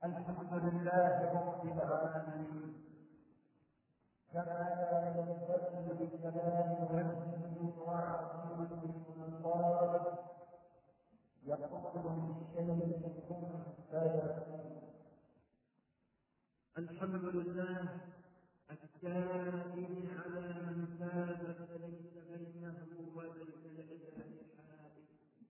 الحمد لله رب العالمين، كما ينبغي لجلال وجهه وعظيم سلطانه، يقول للشيء كن فيكون. الحمد لله الكائن على من فاز فليس بينه وبين العباد حائل.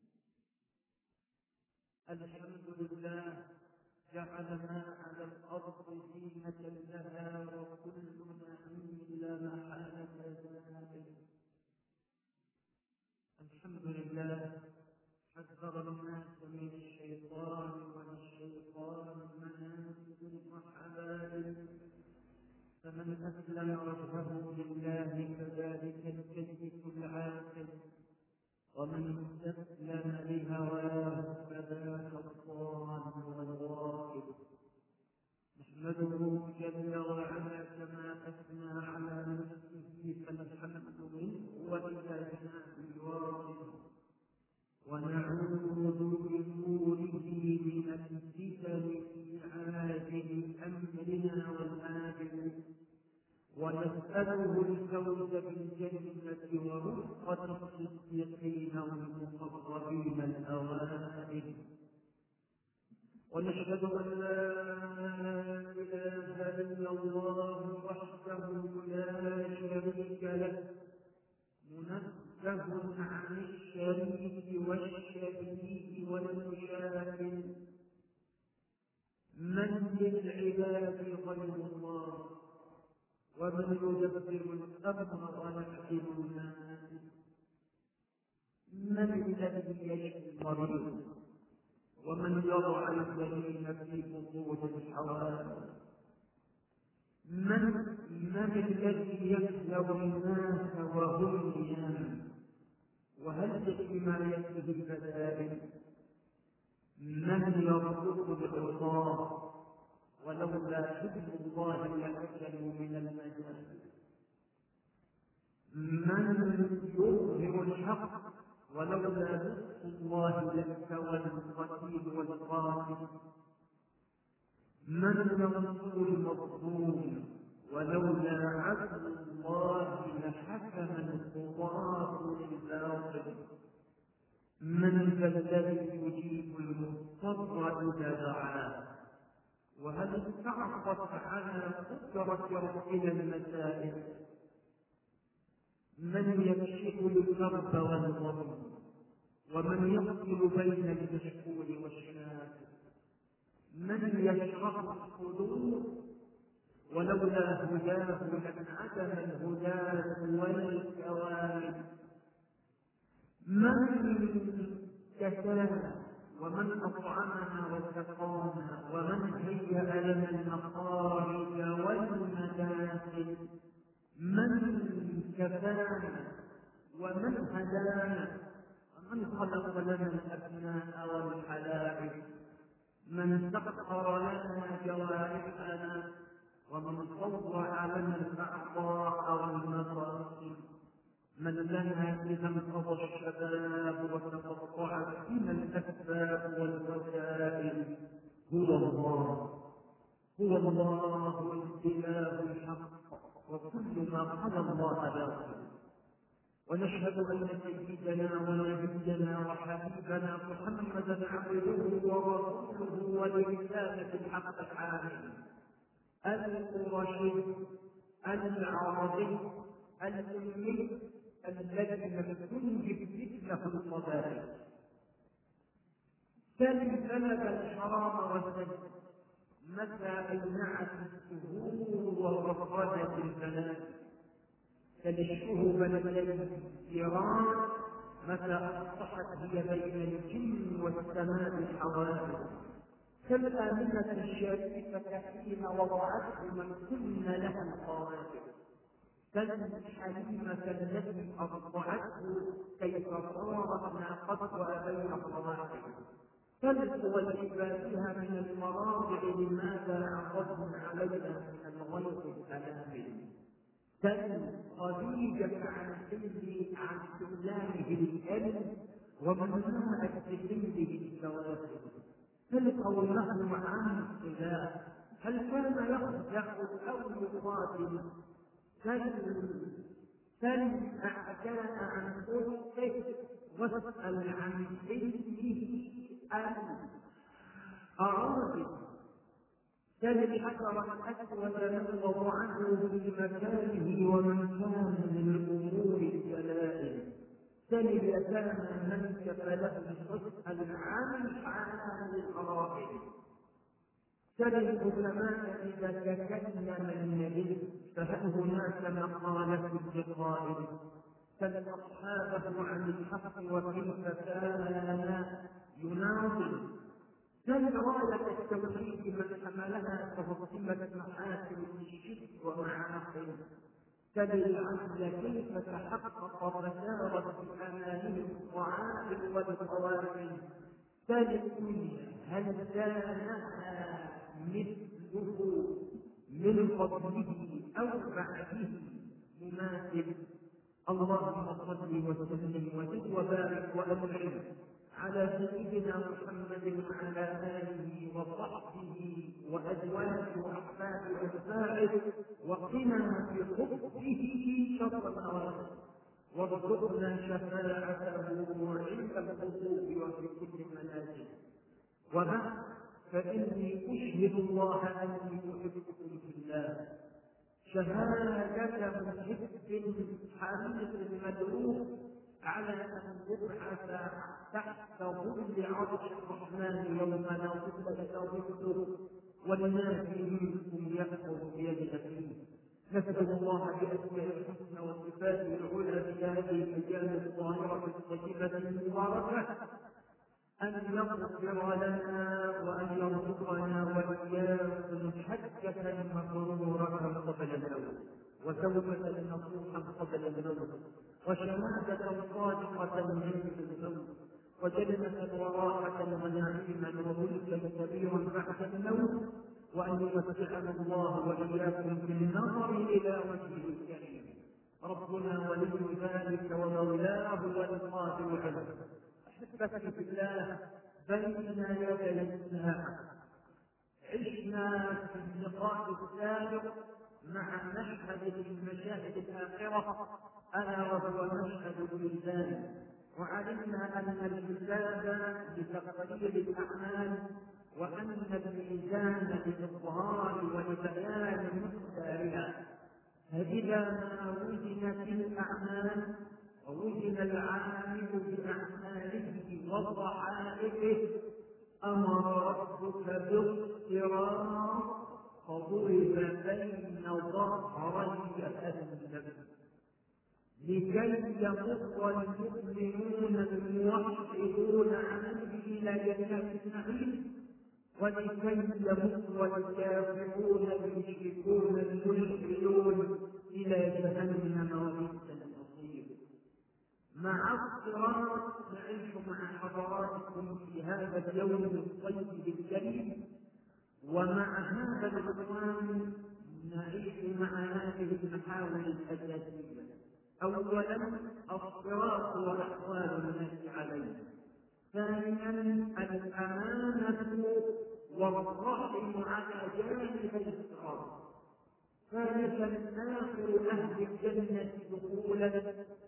الحمد لله جعل ما على الأرض زينة لها وكل نعيم لا محالة زائل. الحمد لله حذر الناس من الشيطان وللشيطان منازل وحبائل، فمن أسلم وجهه لله فذلك الكيس العاقل، ومن استسلم لهواه فذاك الضال والغافل. نحمده جل وعلا كما أثنى على نفسه فالحمد منه وإلهنا الواصل، ونعوذ بنوره من الفتن في عاجل أمرنا والآجل، ونسأله الفوز بالجنة ورفقة الصديقين والمقربين الأوائل. ونشهد أن لا إله إلا الله وحده لا شريك له، منزه عن الشريك والشبيه والمشاكل. من للعباد غير الله، ومن يدبر الأمر ويحكم الناس. من الذي يشفي المريض، ومن يضع الذين في بطون الحوادث. من الذي يخلو الناس وهم نيام وهل بما يكفي البدائل. من يرزق العصاه، ولولا حزب الله لأكلوا من المجال. من يظهر الحق، ولولا نصح الله لاستوى القتيل والقاتل. من ينصر المظلوم، ولولا عدل الله لحكم القضاة للباطل. من ذا الذي يجيب المضطر إذا دعاه، وهل استعصت على قدرة ربنا المسائل. من يكشف الكرب والغم، ومن يفصل بين المشكور والشاكر. من يشرح الصدور، ولولا هداه لانعدم الهداة والكوارث. من كسانا، ومن أطعمنا وسقانا، ومن هيأ لنا المخارج والمداخل. من كفانا، ومن هدانا، ومن خلق لنا الأبناء والحلائل. من سخر لنا جوارحنا، ومن طوع لنا الأعضاء والمفاصل. من لنا إذا انقضى الشباب وتقطعت بنا الأسباب والوسائل. هو الله، هو الله الإله الحق، وكل ما قضى الله باطل. ونشهد أن سيدنا ونبينا وحبيبنا محمدا عبده ورسوله ولرسالة الحق الحامل، القرشي العربي الأمي الذي لم تنجب مثله القبائل. سلب الحرام والسجد متى أينعت السهول وفرجت البنات. تلشه بلدين إيران متى أصبحت هي بين الجن والسماء الحوادث. كالآمنة الشريفة حين وضعته من كن له القوادر. كالحليمة التي أرضعته كيف صارت ناقتها بين الضواحي. فالقوى لعبادها من المراضع لماذا عرضنا علينا من الغيظ الأنامل. سل خديجة عن سلامه الألم ومن ناءت بسلمه الكواكب. تلقوا له عن خلاف، هل كان يخدع أو يقاتل؟ سل أحكام عن خلقه واسأل عن علمه الأراضي. سل الحجر الأسود نغض عنه في مكانه ومن كان للأمور الدلائل. سل اليتامى من كفله واسأل عن حال الأراضي. سل الحكماء إذا تكلم النبي فهل هناك مقالة لقائل؟ سل أصحابه عن الحق وكيف كان يناضل. سل راية التوحيد من حملها فهزمت محاسن الشرك ومعاصي. سل العدل كيف تحقق فسارت بأمانه الطعام والقوافل. سل الدنيا هل زانها مثله من قبله أو بعده مماثل. اللهم صل وسلم وزد وبارك وأنعم على سيدنا محمد وعلى آله وصحبه وأزواجه وأحبابه وأتباعه وقنا بحبه شر النار وارزقنا شفاعته عند الخطوب وفي كل منازل. وبعد فإني أشهد الله أني أحبكم في الله شهادة محب حريص مدعوه على أن يبعث تحت ظل عرش الرحمن يوم لا ظل إلا ظله والناس منكم يأخذ بيد أخيه. نسأل الله بأسماء الحسنى وصفاته العلى في هذه الأيام الظاهرة الطيبة المباركة أن يغفر لنا وأن يرزقنا وإياكم حجة مبرورة قبل الموت وتوبة نصوحا قبل الموت وشهادة صادقة عند الموت وجنة وراحة ونعيما وملكا كبيرا بعد الموت وأن يمتعنا الله وإياكم بالنظر إلى وجهه الكريم. ربنا ولي ذلك ومولاه والقادر عليه. أحبتي في الله، بين يدي الساعة عشنا في اللقاء السابق مع مشهد من مشاهد الآخرة ألا وهو مشهد الميزان، وعلمنا أن الحساب لتقرير الأعمال وأن الميزان للإظهار ولبيان مقدارها. فإذا ما وزنت الأعمال ووزن العامل بأعماله وضحائفه أمر ربك باضطرار فضرب بين ظهري جهنم لكي يمر المؤمنون الموحدون عنه إلى جنة النعيم ولكي يمر الكافرون المشركون الملحدون إلى جهنم وبئس المصير. مع الصراط نعيش مع حضراتكم في هذا اليوم الطيب الكريم، ومع هذا العنوان نعيش مع هذه المحاور الأساسية. أولا الصراط وأحوال الناس عليه. ثانيا الأمانة والرحم على جانب الصراط. ثالثا آخر أهل الجنة دخولا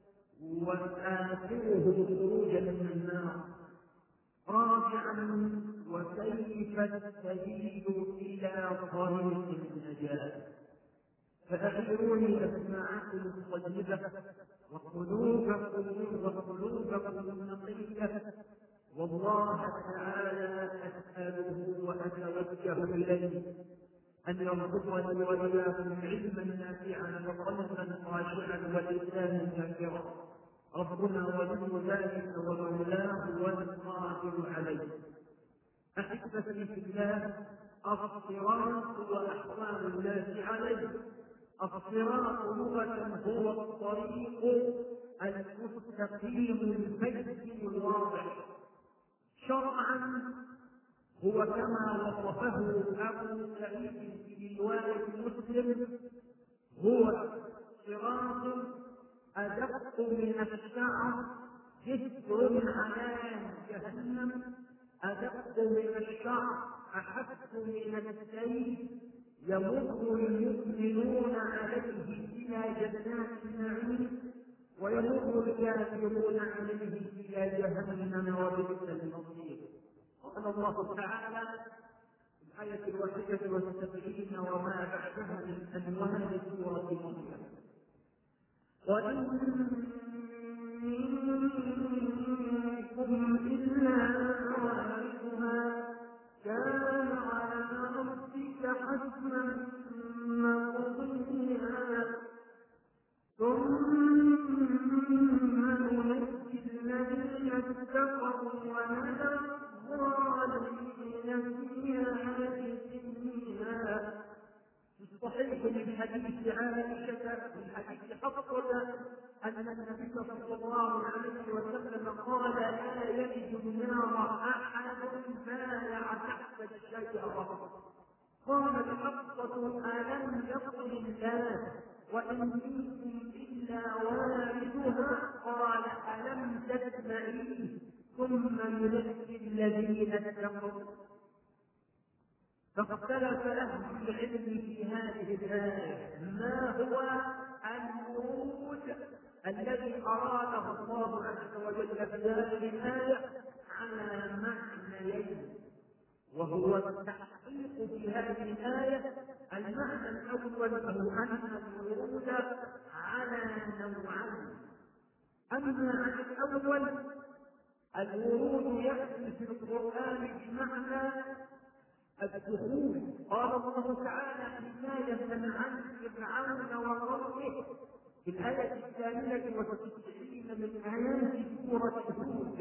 وآخره خروجا من النار. رابعا وكيف السبيل إلى طريق النجاة. فأعيروني أسماعكم الطيبة وقلوبكم النقية، والله تعالى أسأله وأتوجه إليه أن يرزقني وإياكم علما نافعا وقلبا خاشعا ولسانا ذاكرا. ربنا ولي ذلك ومولاه والقادر عليه. أحبتي في الله، الصراط وأحوال الناس عليه. الصراط لغة هو الطريق المستقيم البين الواضح. شرعا هو كما وصفه أبو سعيد في رواية مسلم هو صراط أدق من الشعر جسر على جهنم أدق من الشعر أحس من السيف، يمر المؤمنون عليه إلى جنات النعيم ويمر الكافرون عليه إلى جهنم وبئس المصير. قال الله تعالى في الآية 71 وما بعدها من أنواع سورة مريم: وإن منكم إلا واردها كان على ربك حتما مقضيا ثم ننجي الذين اتقوا ونذر الظالمين فيها جثيا. الصحيح من حديث عائشة من حديث حفصة أن النبي صلى الله عليه وسلم قال: لا يلج النار أحد بايع تحت الشجرة. قالت حفصة: ألم يقل الله وإن منكم إلا واردها؟ قال: ألم تسمعيه ثم ننجي الذين اتقوا. فاختلف أهل العلم في هذه الآية ما هو الورود الذي أراده الله عز وجل في هذه الآية على معنيين، وهو التحقيق في هذه الآية. المعنى الأول هو أن الورود على نوعين. أما عن الأول، الورود يأتي في القرآن بمعنى الدخول. قال الله تعالى في حكاية عن فرعون وقومه في الآية 92 من آيات سورة هود: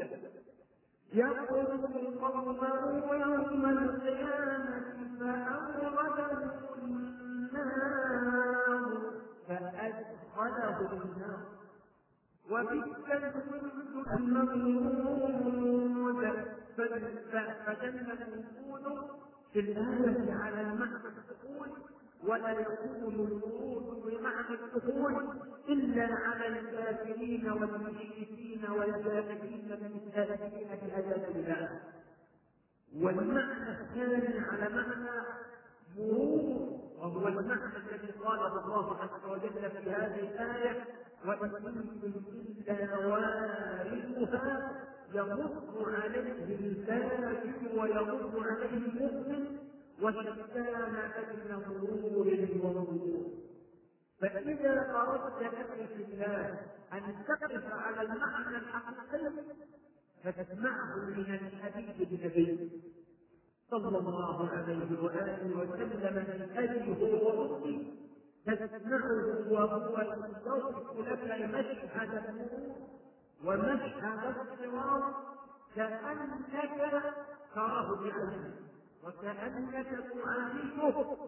يقول قومه يوم القيامة فأوردهم النار فأدخلهم النار وبئس الورد المورود. فدل الوجود في الآية على معنى الدخول، ولا يكون الورود بمعنى الدخول إلا على الكافرين والمشركين والجاهلين المستهزئين بآيات الله. والمعنى الثاني على معنى مرور، وهو المعنى الذي قاله الله عز وجل في هذه الآية: وإن منكم إلا واردها يمر عليه الكافر ويمر عليه المؤمن وشتان بين مرور ومرور. فإذا أردت أخي في الله أن تقف على المعنى الحقيقي فتسمعه من الحبيب النبي صلى الله عليه وآله وسلم من أجله ورسله، تسمعه وهو يوصف لك مشهد النور ومشهد الصراط كأنك تراه بعينك وكأنك تعايشه.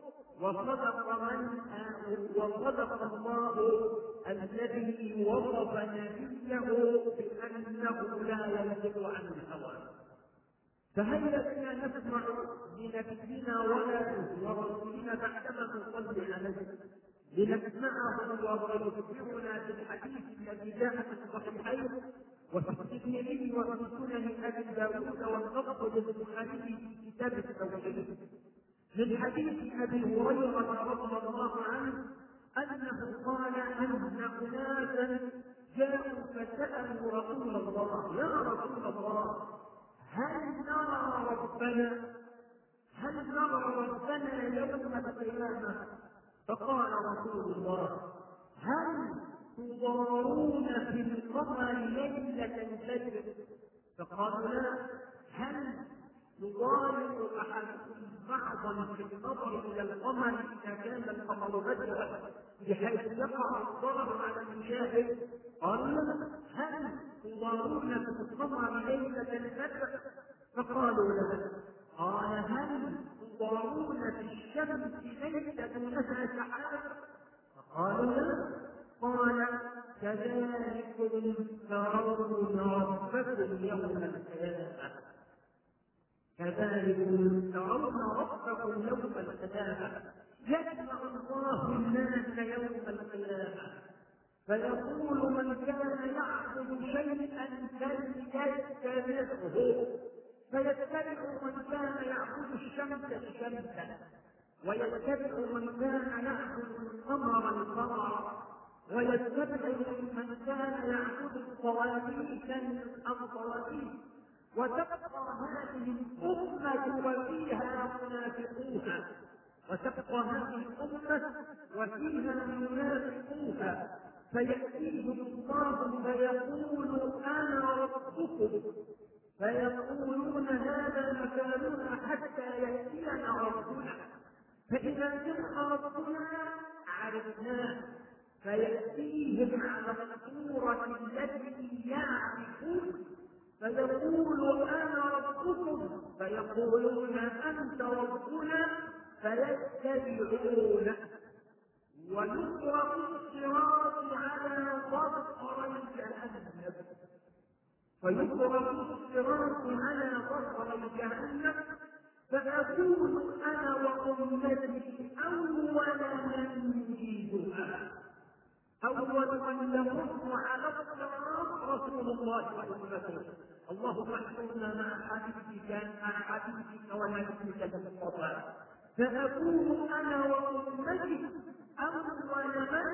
وصدق الله الذي وصف نبيه بأنه لا ينطق عن الهوى. فهيا بنا نسمع لنبينا ورسولنا بعدما نصلي عليه، لنسمعه وهو يخبرنا بالحديث الذي جاء في الصحيحين وفي الترمذي وفي سنن ابي داود واللفظ للبخاري في كتاب التوحيد من حديث ابي هريره رضي الله عنه انه قال ان اناسا جاءوا فسالوا رسول الله: يا رسول الله، هل نرى ربنا يوم القيامة؟ فقال رسول الله: هل تضارون في القمر ليلة الفجر؟ فقالوا: لا. هل يضارب أحدكم بعضا في النظر إلى القمر إذا كان القمر بدرا بحيث يقع الضرر على المشاهد؟ قالوا: لا. هل تضارون في القمر ليلة الفجر؟ فقالوا: لا. قال: هل تضارون في الشمس ليلة دونها سحاب؟ فقالوا: لا. قال: كذلكم ترون ربكم يوم القيامة. كذلكم ترون ربكم يوم القيامة. يجمع الله الناس يوم القيامة فيقول: من كان يعبد شيئا فليتبعه فيتبع من كان يعبد الشمس شمسا، ويتبع من كان يعبد القمر القمر، ويتبع من كان يعبد الصواريخ الصواريخ. وتبقى هذه الأمة وفيها منافقوها، وتبقى هذه الأمة وفيها منافقوها، فيأتيهم الله فيقول أنا ربكم، فيقولون هذا مكاننا حتى يأتينا ربنا، فإذا جاء ربنا عرفناه، فيأتيهم على الصورة التي يعرفون، فيقول أنا ربكم، فيقولون أنت ربنا، فيتبعونه. ويطرق الصراط على ظهر جهنم، فيطرق الصراط على ظهر جهنم، فأكون أنا وأمتي أول من يجيبها. أول من يمر على الصراط رسول الله وأمته. اللهم احفظنا مع حبيبك ونبيك المصطفى. فأكون أنا وأمتي أول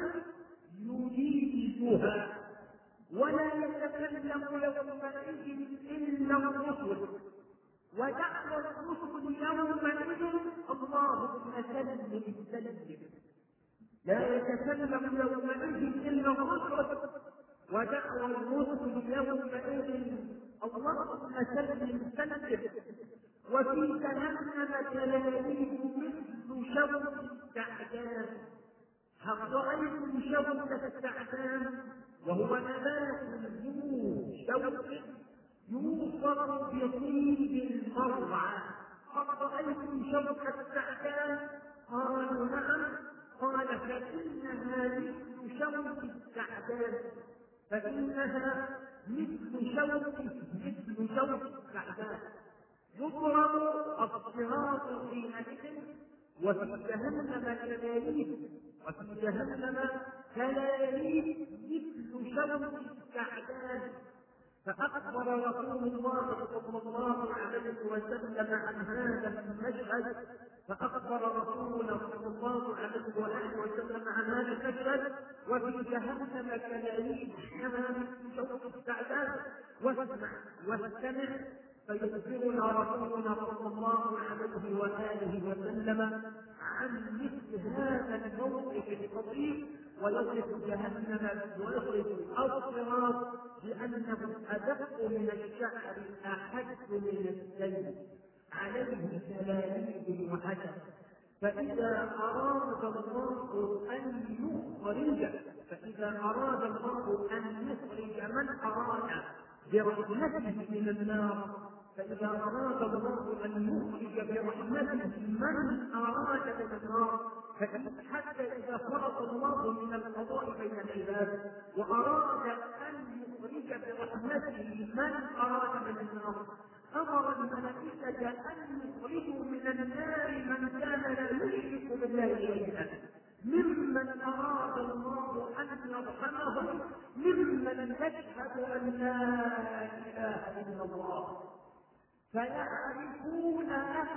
من يجيبها، ولا يتكلم يومئذ إلا الرسل، ودعوى الرسل يومئذ اللهم سلم سلم. لا يتكلم يومئذ إلا الرسل، ودعوى الرسل يومئذ اللهم سلم سلم. وفي جهنم تلاليب مثل شوك التعبان. هل رأيتم شوك التعبان؟ وهو نبات ذو شوك يوصف بطيب المرعى. هل رأيتم شوك التعبان؟ قالوا نعم. قال فإنها مثل شوك التعبان، فإنها مثل شوك التعبان. يضرب الصراط حينئذ، وفي جهنم كلاليب، وفي جهنم كلاليب مثل شوك التعبان. فأخبر رسول الله صلى الله عليه وسلم عن هذا المشهد، فأخبر رسولنا صلى الله عليه وآله وسلم عن هذا المشهد. وفي جهنم كلاليب كما مثل شوك التعبان. واسمع واستمع، فيخبرنا رسولنا صلى الله عليه وآله وسلم عن مثل هذا الموقف الخطير، ويصف جهنم ويصف الصراط بأنه أدق من الشعر أحد من السيل، عليه كلاليب وحشد. فإذا أراد الله أن يخرج من أراد برحمته من النار، فإذا أراد الله أن يخرج برحمته من أراد من النار، حتى إذا فرض الله من القضاء بين العباد وأراد أن يخرج برحمته من أراد من النار، أمر الملائكة أن يخرجوا من النار من كان لا يشرك بالله شيئا، ممن أراد الله أن يرحمهم، ممن يشهد أن لا إله إلا الله، فيعرفونهم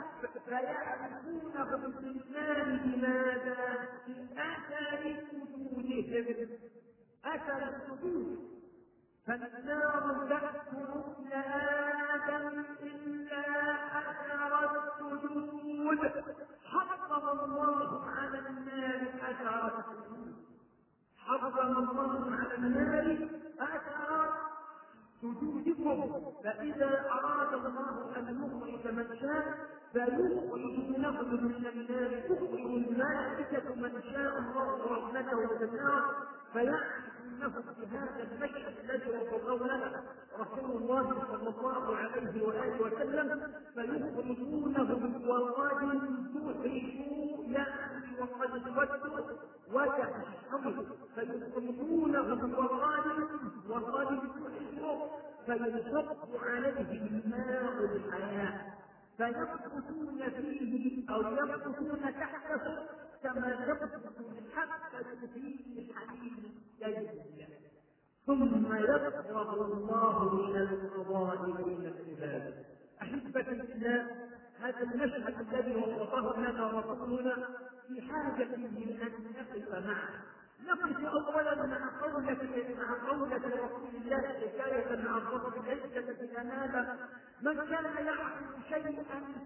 في النار بماذا؟ بأثر سجودهم، أثر السجود. فالنار تأكل ابن آدم إلا أثر السجود. حرم الله على النار أثر السجود، حرم الله على النار أثر سجودكم. فإذا أراد الله أن يخرج من شاء فيخرج نخرج من النار، يخرج الملائكة من شاء الله رحمته من النار، فيعرفونه بهذا المشهد الذي وصفه لنا رسول الله صلى الله عليه وآله وسلم، فيخرجونهم وقد تحرقوا، يعني وقد ودوا وتحشوا، فيخرجونهم وقد تحرقوا، فيصب عليهم ماء الحياة، فيمكثون فيه أو يمكثون تحته كما يمكث الحبة في الحديد الجيد، ثم يفرغ الله من القضاء بين العباد. أحبة الله، هذا المشهد الذي وصفه لنا رسولنا في حاجة من أن نقف معه. نقف أولا مع قولة رسول الله حكاية عن رب العزة في أمانة: من كان يعقل شيئا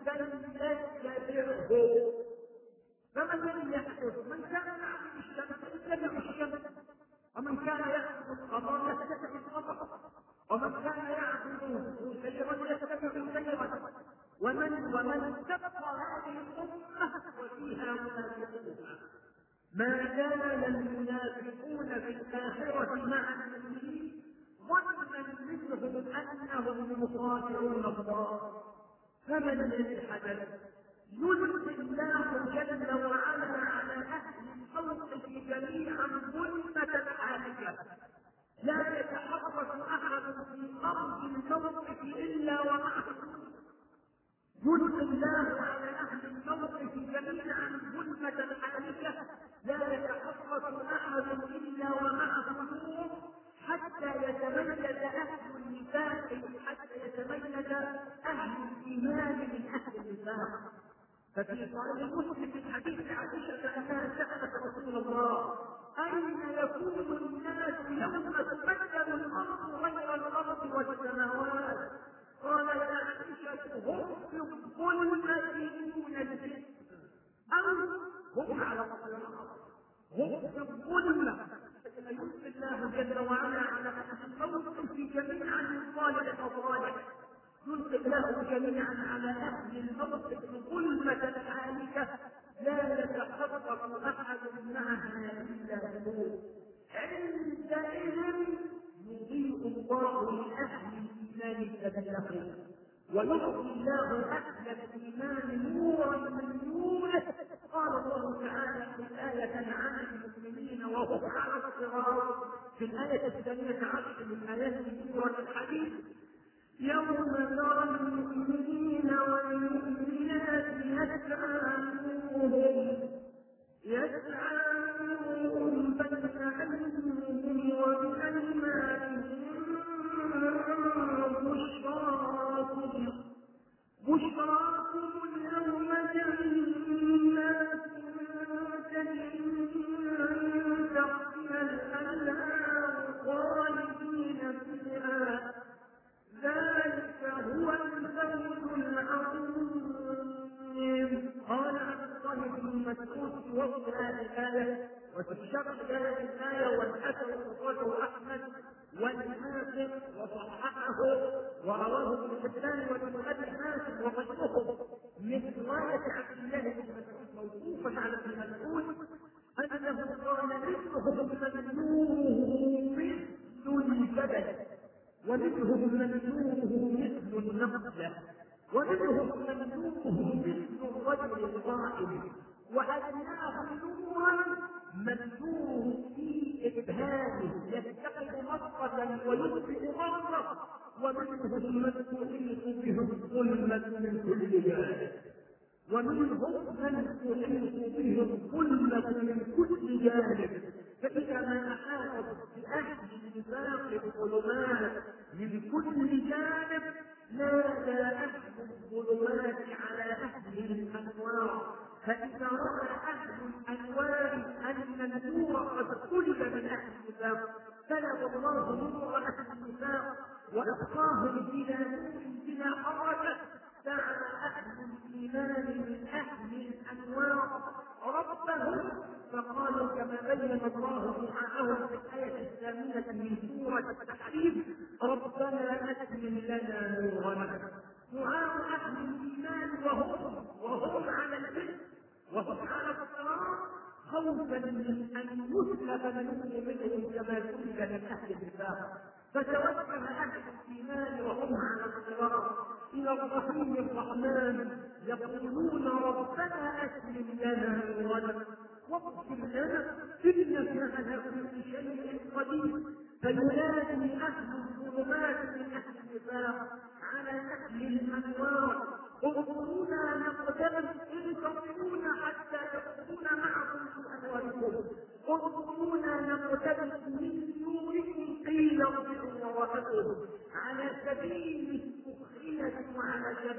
فليتبعه. فمن الذي يحدث؟ من كان يعبد الشمس يتبع الشمس، ومن كان يعبد القمر يتبع القمر، ومن كان يعبد سيرا يتبع سيرا، ومن تبقى هذه الامه وفيها منافقون. ما زال المنافقون في الاخره مع المؤمنين ظنا منهم انهم يخادعون الله. فمن الذي حدث؟ يلقي الله جل وعلا على اهل الموقف جميعا ظلمة حالكة، لا يتحرك احد في ارض الموقف الا ومعه. يلقي الله على اهل الموقف جميعا ظلمة حالكة، لا يتحرك احد الا ومعه نور، حتى يتميز اهل النفاق، حتى يتميز اهل الايمان من اهل النفاق. ففي صحيح مسلم من حديث عائشة أنها سألت رسول الله: أين يكون الناس يوم تبدل الأرض غير الأرض والسماوات؟ قال يا عائشة: هم في الظلمة دون الجسم، أو هم على الصراط، هم في الظلمة. فيلقي الله جل وعلا على أهل الموقف جميعا من صالح وصالح، يلقي الله جميعا على اهل الموقف ظلمة حالكة، لا يتحرك احد معها الا بنور. عندئذ يضيء الله لاهل الايمان سبيلهم، ويعطي الله اهل الايمان نورا من نوره. قال الله تعالى في الآية عن المؤمنين وهم على الصراط في الآية 12 من آيات سورة الحديد: يوم ترى المؤمنين والمؤمنات يسعى نورهم بين أيديهم وبأيمانهم: بشراكم اليوم جنات تجري من تحتها الأنهار خالدين فيها، ذلك هو الفوز العظيم. قال عبد الله بن مسعود في وصف هذه الآية وفي شرح هذه الآية: والحسن أخرجه أحمد والحاكم وصححه ورواه ابن حبان وابن أبي حاتم وغيرهم من رواية عبد الله بن مسعود موقوفا على ابن مسعود أنه قال: مثلهم من نوره مثل الجبل، ومنهم من نوره مثل النقلة، ومنهم من نوره مثل الرجل القائم، وأدناهم نورا من نوره في إبهامه يتخذ مصرة ويطفئ غرة، ومنهم من تحيط به الظلمة من كل جانب، ومنهم من تحيط به الظلمة من كل جانب. فإذا ما أحاطت بأهل النفاق الظلمات من كل جانب نادى أهل الظلمات على أهل الأنوار. فإذا رأى أهل الأنوار أن النور قد سلب من أهل النفاق سلب الله نور أهل النفاق وأبقاهم بلا نور بلا حركة. دعا أهل الإيمان من أهل الأنوار ربهم فقالوا كما بين الله دعاءهم في الآية 8 من سورة التحريم: ربنا أتمم لنا نورنا. دعاء أهل الإيمان وهم على البر وهم على الصراط خوفا من أن يسلب النور منهم كما سلب من أهل النفاق. فتوجه أهل الإيمان وهم على الصراط إلى الرحيم الرحمن يقولون: ربنا أتمم لنا نورنا واغفر لنا إنك على كل شيء قدير. فينادي أهل الظلمات من أهل النفاق على أهل الأنوار: انظرونا نقتبس، انتظرونا حتى تدخلون معكم في أنواركم، انظرونا نقتبس من نوركم قيل ارجعوا وراءكم، على سبيل السخرية وعلى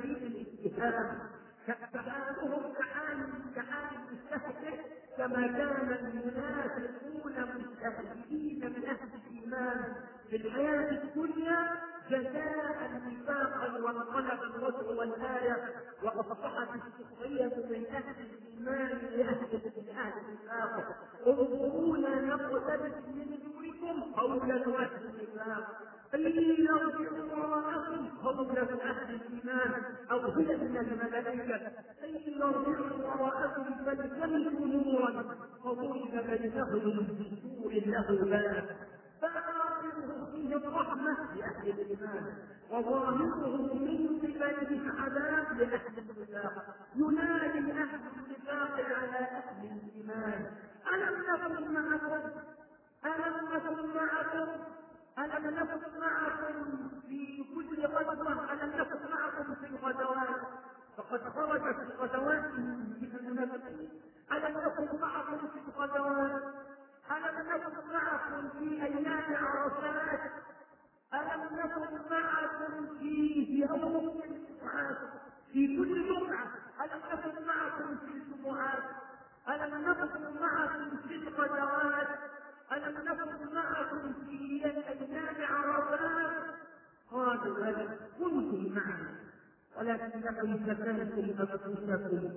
كما كان المنافقون مستهزئين من اهل الايمان في الحياه الدنيا جزاء نفاقا وانقلب الوجه والايه واصبحت السخريه من اهل الايمان لاهل النفاق. انظرونا نقتبس من نوركم قولا اهل النفاق قيل ارجعوا وراءكم قولا اهل الايمان او هي من الملائكه قيل ارجعوا وراءكم فالتمسوا نورا فضرب بينهم بسور له باب فآخره فيه الرحمة لأهل الإيمان وظاهره من قبله العذاب لأهل النفاق. ينادي أهل النفاق على أهل الإيمان ألم نكن معكم ألم نكن معكم ألم نكن معكم في كل غزوة ألم نكن معكم في الغزوات فقد خرجت الغزوات من المنافقين ألم نكن معكم في الغزوات ألم نكن معكم في أيام عرفات ألم نكن معكم في يوم الجمعات في كل جمعة ألم نكن معكم في الجمعات ألم نكن معكم في الغزوات ألم نكن معكم في أيام عرفات قالوا بلى كنتم معنا ولكنكم فتنتم أنفسكم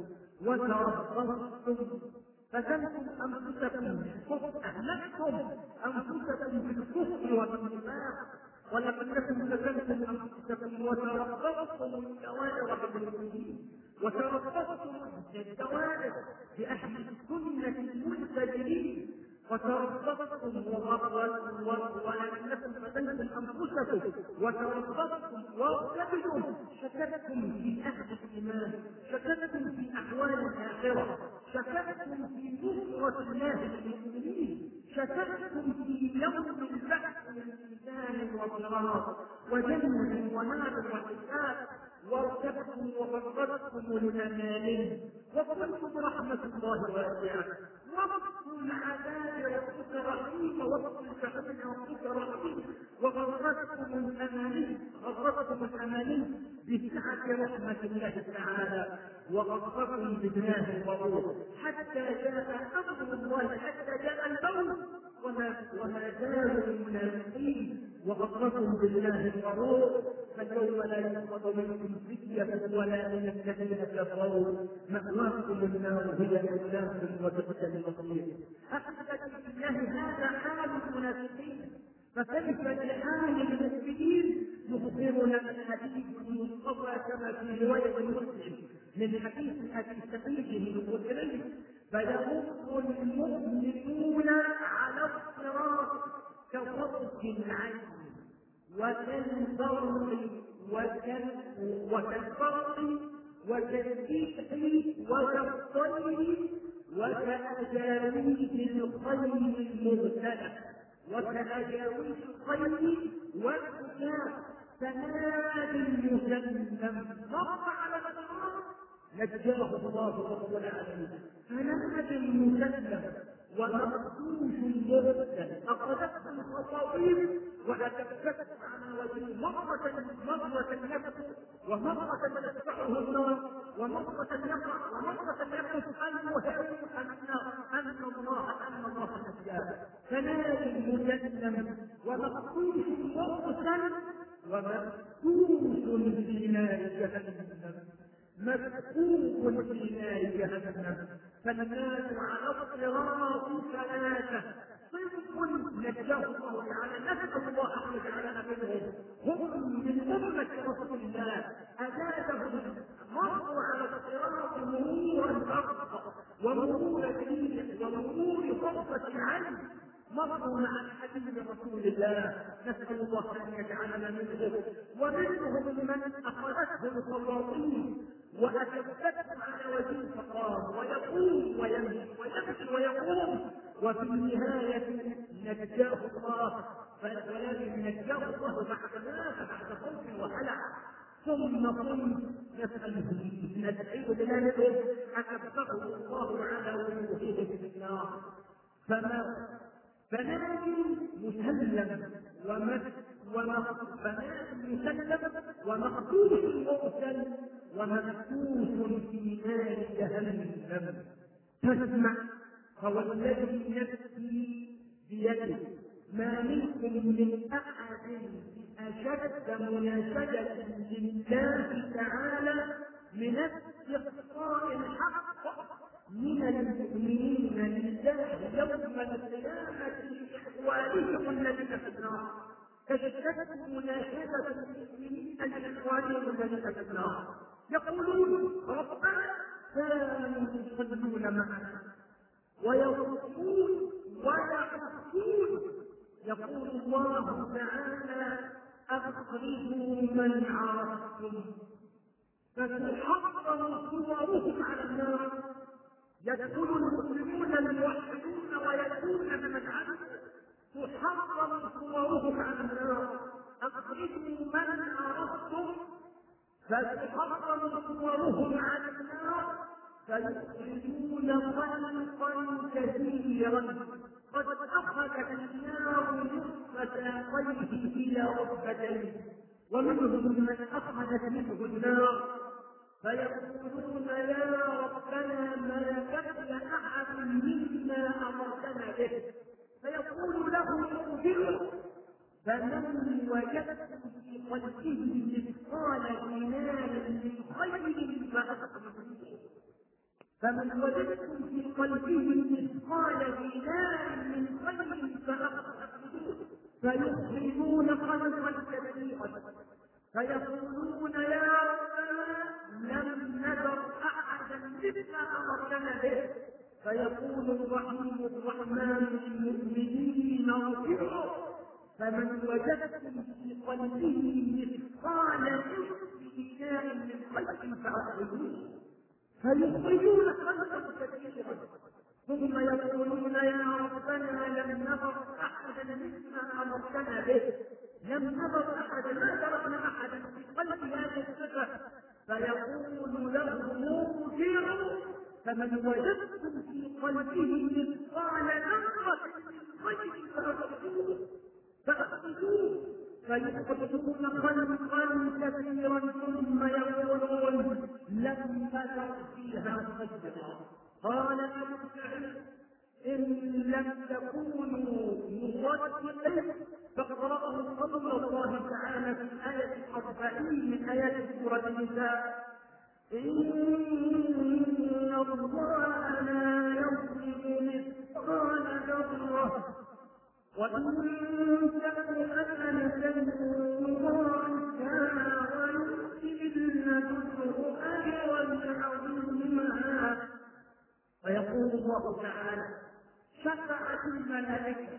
وتربصتم فتنتم أنفسكم أهلكتم أنفسكم بالكفر والنفاق ولكنكم فتنتم أنفسكم وتربصتم الدوائر بالمسلمين وتربصتم الدوائر بأهل السنة الملتزمين وتربصتم ولكنكم فتنتم أنفسكم وتربصتم وارتبتم شككتم في أهل الإيمان شككتم في أحوال الآخرة شككتم في نصرة الله للمؤمنين شككتم في يوم البحث والميزان والصراط وجنة ونار وحساب وارتبتم وغرتكم الأماني وقلتم رحمة الله واسعة وقت العذاب ربك رحيم وقت الجحيم ربك رحيم وغرتكم الأماني بسعة رحمة الله تعالى وغرتكم بالله الغرور حتى جاء أمر الله حتى جاء الموت وما زالوا المنافقين وغركم بالله الغرور فاليوم لا يؤخذ منكم فدية ولا من الذين كفروا مأواكم النار هي مولاكم وبئس المصير. أحسن بالله هذا حال المنافقين فكيف لحال المؤمنين يخبرنا الحديث المصطفى كما في رواية مسلم من حديث أبي سعيد الخدري فيمر المؤمنون على الصراط كفرق العين وكالبرق وكالريح وكالطير وكأجاويز الخيل المغتلة وكأجاويز الخيل والكتاب فنادي مسلم مر على الصراط نجاه الله رب العالمين فنادي مسلم ومقدوش مرسل أخذته الخطاويل وأكبته على وجهه مرة يبكي ومرة تدفعه النار ومرة يقع ومرة يقف أن الله نجاه فنادي مسلم ومقدوش مرسل ومكتوش في نار جهنم مكتوب في نار جهنم فالناس على الصراط ثلاثة صنف نجاه الله تعالى نسأل الله أن يجعلنا منهم هم من أمة رسول الله أزادهم مروا على الصراط مرورا أخطأ ومرور الريح ومرور فرصة العلم مروا مع الحبيب رسول الله نسأل الله أن يجعلنا منهم ومنهم من أخذته الخواطيم وأكبته على وجه فقام ويقوم ويمشي ويقوم وفي النهاية نجاه الله ولكن نجاه الله بعد خوف وهلع ثم نستعيذ بالله منهم أكبته الله على وجوههم في النار فنادي مسلم ومقتوش مرسل ومقتوش في نار جهنم تسمع فوالذي نفسي بيده ما منكم من أحد أشد مناشدة لله تعالى من استحقاق الحق من المؤمنين لله يوم القيامة لإخوانهم الذين في النار تشتد مناشدة المؤمنين لإخوانهم الذين في النار يقولون ربنا كانوا يصلون معنا ويصومون ويحجون يقول الله تعالى أخرجوا من عرفتم فتحرم صورهم على النار يدخل المسلمون الموحدون ويكون من عبد تحرم صورهم على النار أخرجوا من عرفتم فتحرم صورهم على النار فيخرجون خلقا كثيرا قد أخذت النار نصف ساقيه إلى ركبتيه ومنهم من أخذت منه النار فيقولون يا ربنا ما بقي أحد مما أمرتنا به فيقول له ارجعوا فمن وجدتم في قلبه مثقال دينار من خير فأخرجوه فمن وجدتم في قلبه مثقال دينار من خير فأخرجوه فيخرجون خلقا كثيرا فيقولون يا ربنا لم نذر أحدا مما أمرتنا به فيقول الرحيم الرحمن للمؤمنين ارجعوا فمن وجدتم في قلبه مثقال دينار من خير فأخرجوه فيخرجون خلقا كثيرا ثم يقولون يا ربنا لم نذر احدا مما امرتنا به لم نذر احدا ما تركنا احدا في قلب هذه الصفه فيقول له ارجعوا فمن وجدتم في قلبه مثقال ذره من خير فاخرجوه فيخرجون خلقا كثيرا ثم يقولون لم نذر فيها خيرا قال ابن سعيد ان لم تكونوا مصدقين فاقرأوا قول الله تعالى في الآية 40 من آيات سورة النساء إن الله لا يظلم مثقال ذرة وإن تكن حسنة يضاعفها ويؤتي من لدنه أجرا عظيما فيقول الله تعالى شفعت الملائكة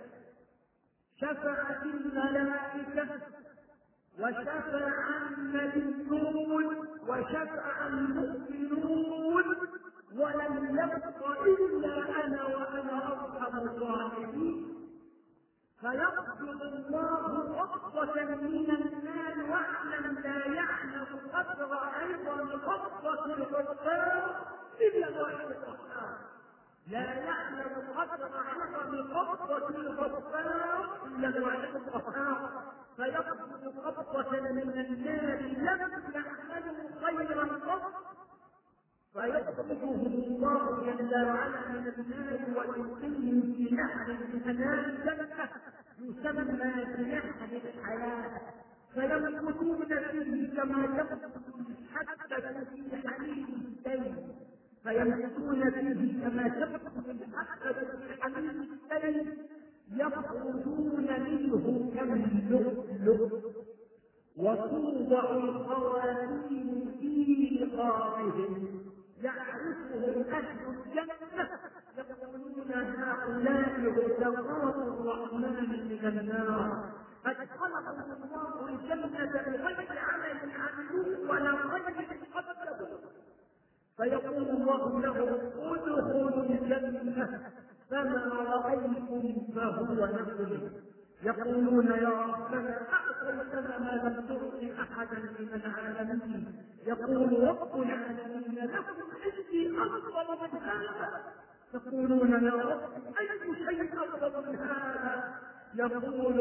وشفع النبيون وشفع المؤمنون ولم يبق إلا أنا وأنا أرحم الراحمين فيقبض الله قبضة من النار واعلم لا يعلم قدر أيضا قبضة الغفار إلا الواحد القهار لا يعلم قدر عظم قبضة الغفار إلا الواحد القهار فيقبض قبضة من النار لم يعملوا خيرا قط فيقبضه الله جل وعلا من النار ويلقيهم في نهر من انهار الجنه يسمى بنهر الحياه فيمكثون فيه كما يمكث الحبه في حليب الدين فيمكثون فيه كما تمكث الحبه في حليب الدين يخرجون منه كاللؤلؤ وتوضع الخواتيم في رقابهم يعرفهم أهل الجنة يقولون هؤلاء عتقاء الرحمن من النار أدخلهم الله الجنة بغير عمل عملوه ولا خير قدموا فيقول الله لهم ادخلوا الجنة فما رأيتم فهو لكم يقولون يا ربنا أعطيتنا ما لم تعط أحدا من العالمين يقول رب العالمين لكم عندي أفضل من هذا يقولون يا رب أي شيء أفضل من هذا يقول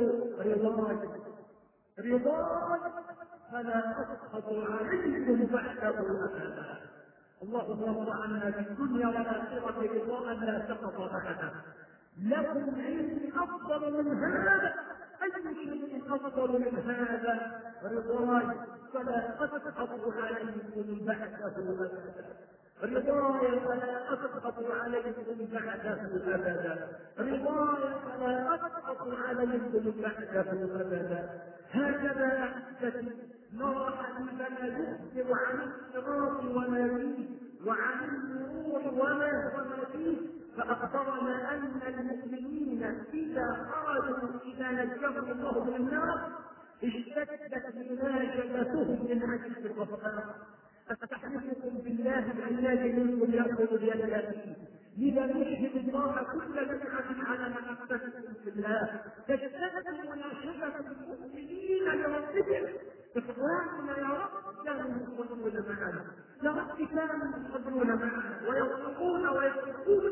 رضاك فلا أسخط عليكم بعده أبدا اللهم ارض في الدنيا والآخرة رضاء لا سقط بعدها. لكم عندي أفضل من هذا، أي شيء أفضل من هذا؟ رضاي فلا أسقط عليكم بعده أبدا، رضاي فلا أسقط عليكم بعده أبدا، رضاي فلا أسقط عليكم بعده أبدا. هكذا أحسن نرى حبيبنا يخبر عن الصراط وما فيه، وعن النور وما فيه، فأخبرنا أن المؤمنين إذا خرجوا إذا نجاهم الله من النار اشتدت مناشدتهم من عجز الغفران. أستحلفكم بالله العلاج منكم يأخذ بيده، لذا نشهد الله كل بدعة على محبتكم في الله. تشتدت مناشدة المؤمنين لربهم، إخواننا يا رب كانوا يصلون معنا، يا رب كانوا يصلون معنا ويصدقون ويصدقون.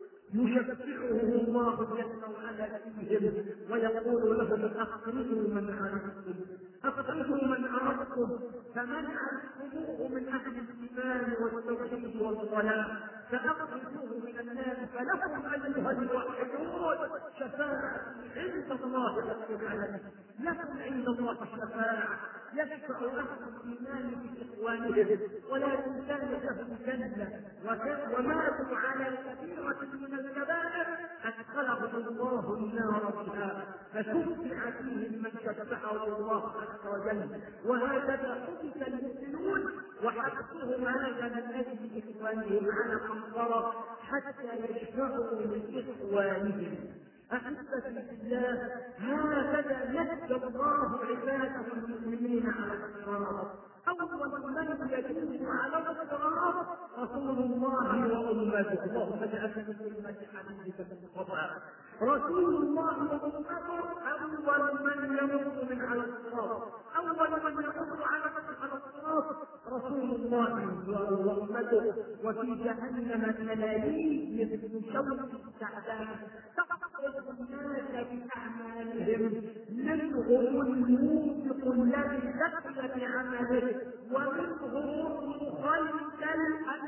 يشفعهم الله جل وعلا فيهم ويقول لهم اخرجوا من عرفتم، اخرجوا من عرفتم، فمن عرفتموه من اهل الايمان والتوحيد والصلاه فاخرجوه من الناس، فلهم ايها الموحدون شفاعه عند الله رب العالمين. لكم عند الله شفاعه يشفع اهل الايمان باخوانهم، ولكن كان لهم جنه وماتوا على كثيره من الكبائر ادخلهم الله النار بها، فشفع فيهم من شفعه الله عز وجل. وهكذا حدث المؤمنون وحبسهم هذا من اجل اخوانهم على قنطره حتى يشفعوا لاخوانهم. احبتي في الله، هكذا نجى الله عباده المؤمنين على الصراط. اول من يجوز على الصراط رسول الله وامته، اللهم اجعلنا من امه حبيبك المصطفى. رسول الله وامته اول من يمر من على الصراط، اول من يمر على الصراط رسول الله وامته. وفي جهنم ملاليم مثل شوك الثعبان تقتل الناس باعمالهم، منهم الموفق الذي دخل بعمله، ومنهم المخلل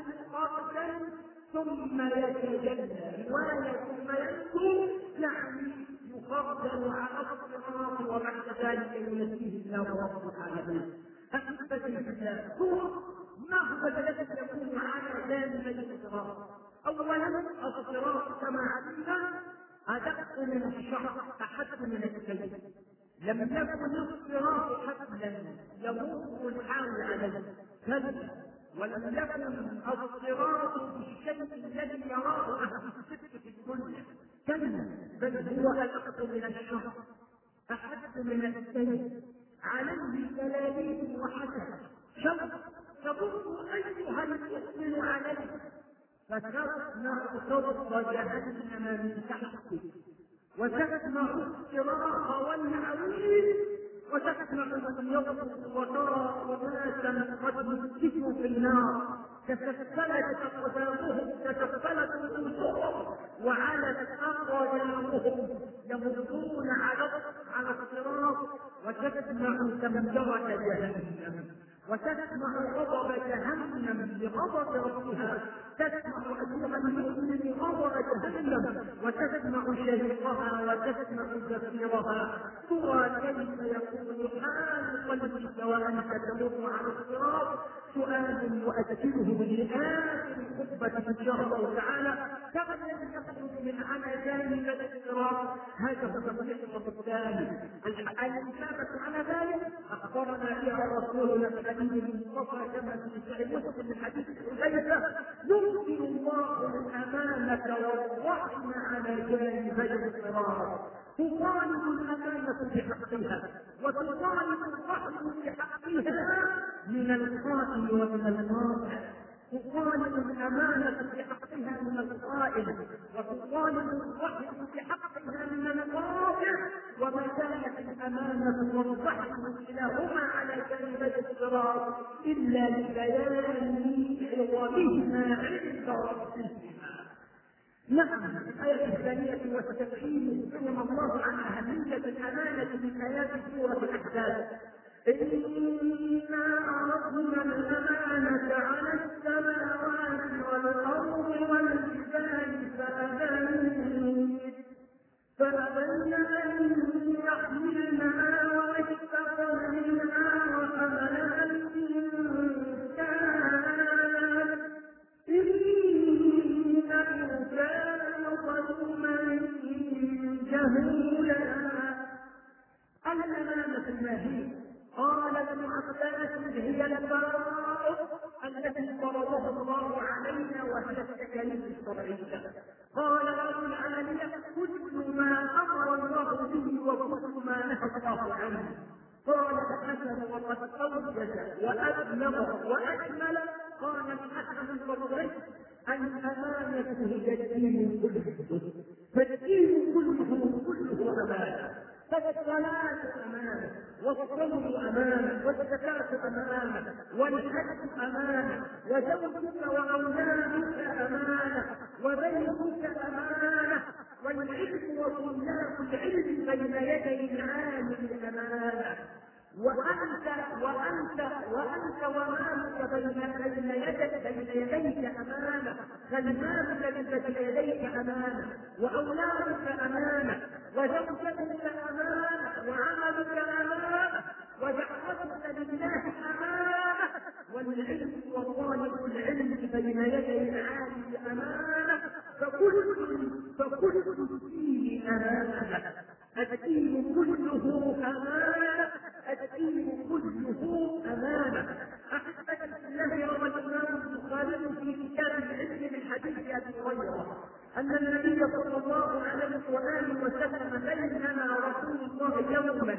المقتل ثم يتجلى ثم ينزل، يعني يفضل على الصراط وبعد ذلك ينزيه الله رب العالمين. احبتي في الله، ما هو الذي يكون على جانب الصراط؟ اولا الصراط كما علمنا ادق من الشعر، احد من السيف. لم يكن الصراط حبلا يمر الحال عليه، كلا، ولم يكن الصراط بالشيء الذي يراه اهل الصدق في الدنيا، كلا، بل هو ادق من الشعر، احد من السيف، عليه دلاليل وحسن شوق تضر ايها المؤمن عليه، فتصنع صوت جهنم من تحته، وتسمع الصراخ والعويل، وتسمع من يضرب وترى اناسا قد مسكوا في النار تتفلت اقدامهم، تتفلت رؤوسهم وعلت اقدامهم يمرون على الصراط، وتسمع تمجرة جهنم، وتسمع غضب جهنم بغضب ربها، تسمع ايها المؤمن غضب جهنم، وتسمع شهيقها وتسمع زفيرها. ترى كيف يكون حال قلبك وانت تمر على الصراط. سؤال يؤكده بآخر الخطبة ان شاء الله تعالى، كمن يخرج من على جانب الصراط. هذا هو الخطبة الثاني. الإجابة على ذلك أخبرنا بها رسولنا الحبيب المصطفى كما في صحيح مسلم من حديث حذيفة: يرسل الله الأمانة والرحمة على جانبي الصراط، تطالب الأمانة بحقها وتطالب الرحمة بحقها من القائل ومن القاطع، تطالب الأمانة بحقها من القائل وتطالب الرحمة بحقها من القاطع. وما كانت الأمانة والرحمة كلاهما على جانبي الصراط إلا لبيان عظمهما عند ربهما. نعم، الآية الثانية والتفصيل بين الله عن أهمية الأمانة من آيات سورة الأحزاب. إنا عرضنا الأمانة على السماوات والأرض والجبال فأبين أن يحملنها واشفقن منها وحملها الإنسان إنه كان ظلوما جهولا. الأمانة الماهية قال ابن عباس هي البراء التي فرضها الله علينا وهي التكاليف الشرعية. قال ابو العالية كل ما أمر الله به وكل ما نهى الله عنه. قال الحسن وقد أوجز وأبلغ وأكمل. قال الحسن البصري الأمانة هي الدين كله، فالدين كله أمانة. فالصلاة أمانة، والصوم أمانة، والزكاة أمانة، والحج أمانة، وزوجك وأولادك أمانة، وبيتك أمانة، والعلم وطلاب العلم بين يدي العالم أمانة. وأنت ومالك بين يديك أمانة، فالمال الذي بين يديك أمانة، وأولادك أمانة، وزوجتك أمانة، وعملك أمانة، ودعوتك لله أمانة، والعلم وطالب العلم بين يدي العالم أمانة. فكل الدين أمانة، الدين كله أمانة، الدين كله أمانة. أحبة الله، روى الإمام البخاري في كتاب العلم من حديث أبي هريرة أن النبي صلى الله عليه وآله وسلم بينما رسول الله يوما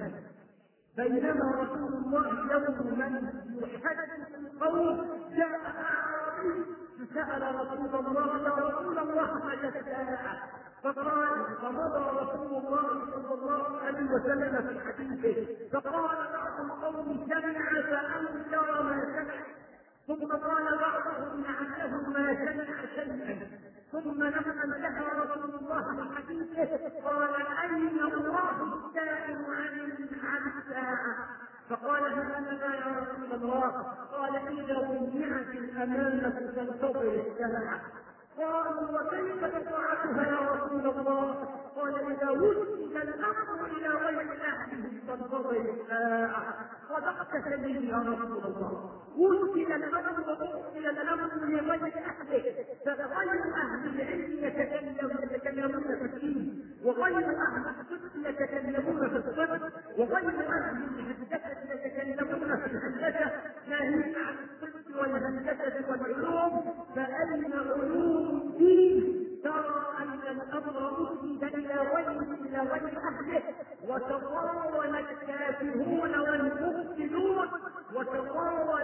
يحدث القوم جاء أعرابي فسأل رسول الله يا رسول الله متى الساعة؟ فقال فمضى رسول الله صلى الله عليه وسلم في حديثه فقال بعض القوم سمع فأنكر ما سمع، ثم قال بعضهم لعله ما سمع شيئا، ثم لما انتهى رسول الله من حديثه قال أين الله السائل عن الساعة؟ فقال هذا يا رسول الله. قال إذا وضعت الأمانة تنتظر الساعة. قالوا وكيف تطاعتها يا رسول الله؟ قال إذا وسد الأمر إلى غير أهله تنتظر الساعة. صدقت لي يا رسول الله، وسد الأمر لغير أهله، فغير أهل العلم يتكلمون في الدين، وغير أهل الصدق يتكلمون في الصدق، وغير أهل الهندسة يتكلمون في الهندسة. ناهيك عن الصدق والهندسة والعلوم، فأين علوم الدين؟ ترى أن الأمر وسد إلى غير أهله، وتطاول الكافرون والمفسدون، وتطاول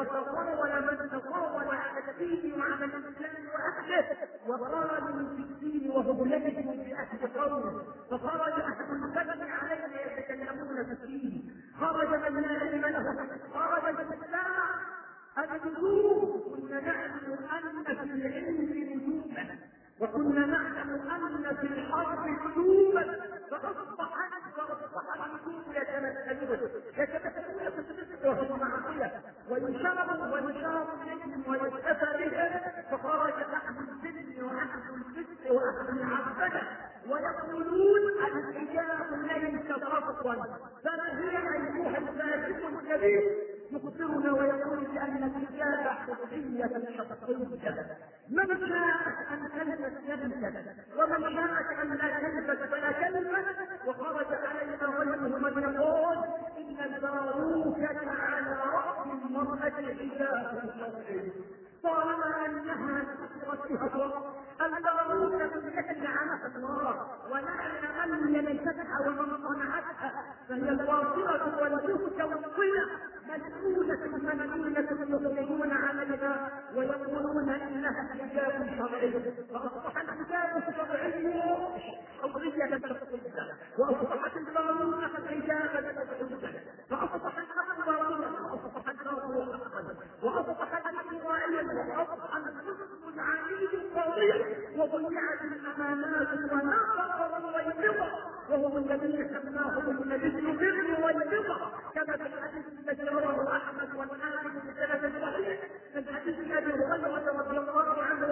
من تطاول على الدين وعلى الإسلام وأهله، وقالوا في الدين وهم لبثوا بأهل قومه. فخرج أهل البلد عليهم يتكلمون في الدين، خرج من لا علم له، خرج الإسلام النجوم. كنا نعلم أن في العلم نجوما، وكنا نعلم أن في الحرب نجوما، فأصبح النجوم يتمثلون في الصدق والمعصية، ويشار إليهم ويكتفى بهم. فخرج أهل السلم وأهل الفسق وأهل العبدة ويقولون الحجاب ليس فرضا. فما هي أيها الفاسق الكبير يخبرنا ويقول بأن الحجاب حرية شخصية، من شاءت أن تلبس يلبس، ومن شاءت أن لا تلبس فلا تلبس. وخرج علينا غيره من يقول إن الباروكة على رأس المرأة حجاب شرعي، طالما أنها كثرت بها الباروكة التي لعنها الله ولعن من لمستها ومن صنعتها، فهي الواصلة والجهد والصلة ملعونة يخرجون عليها ويقولون إنها حجاب شرعي. فأصبح الحجاب الشرعي حرية شخصية، وأصبحت الباروكة حجابا شخصيا، فأصبح الأمر باروكة، وأصبح النار حقا، وأصبح الأمر واعيا، وأصبح الحكم العليم قاضيا، وضيعت الأمانات ونقص الويبضة، وهم الذين سماهم النبي بالبر والبضع، كما في الحديث الذي رواه أحمد والحاكم بسند صحيح من حديث أبي هريرة رضي الله عنه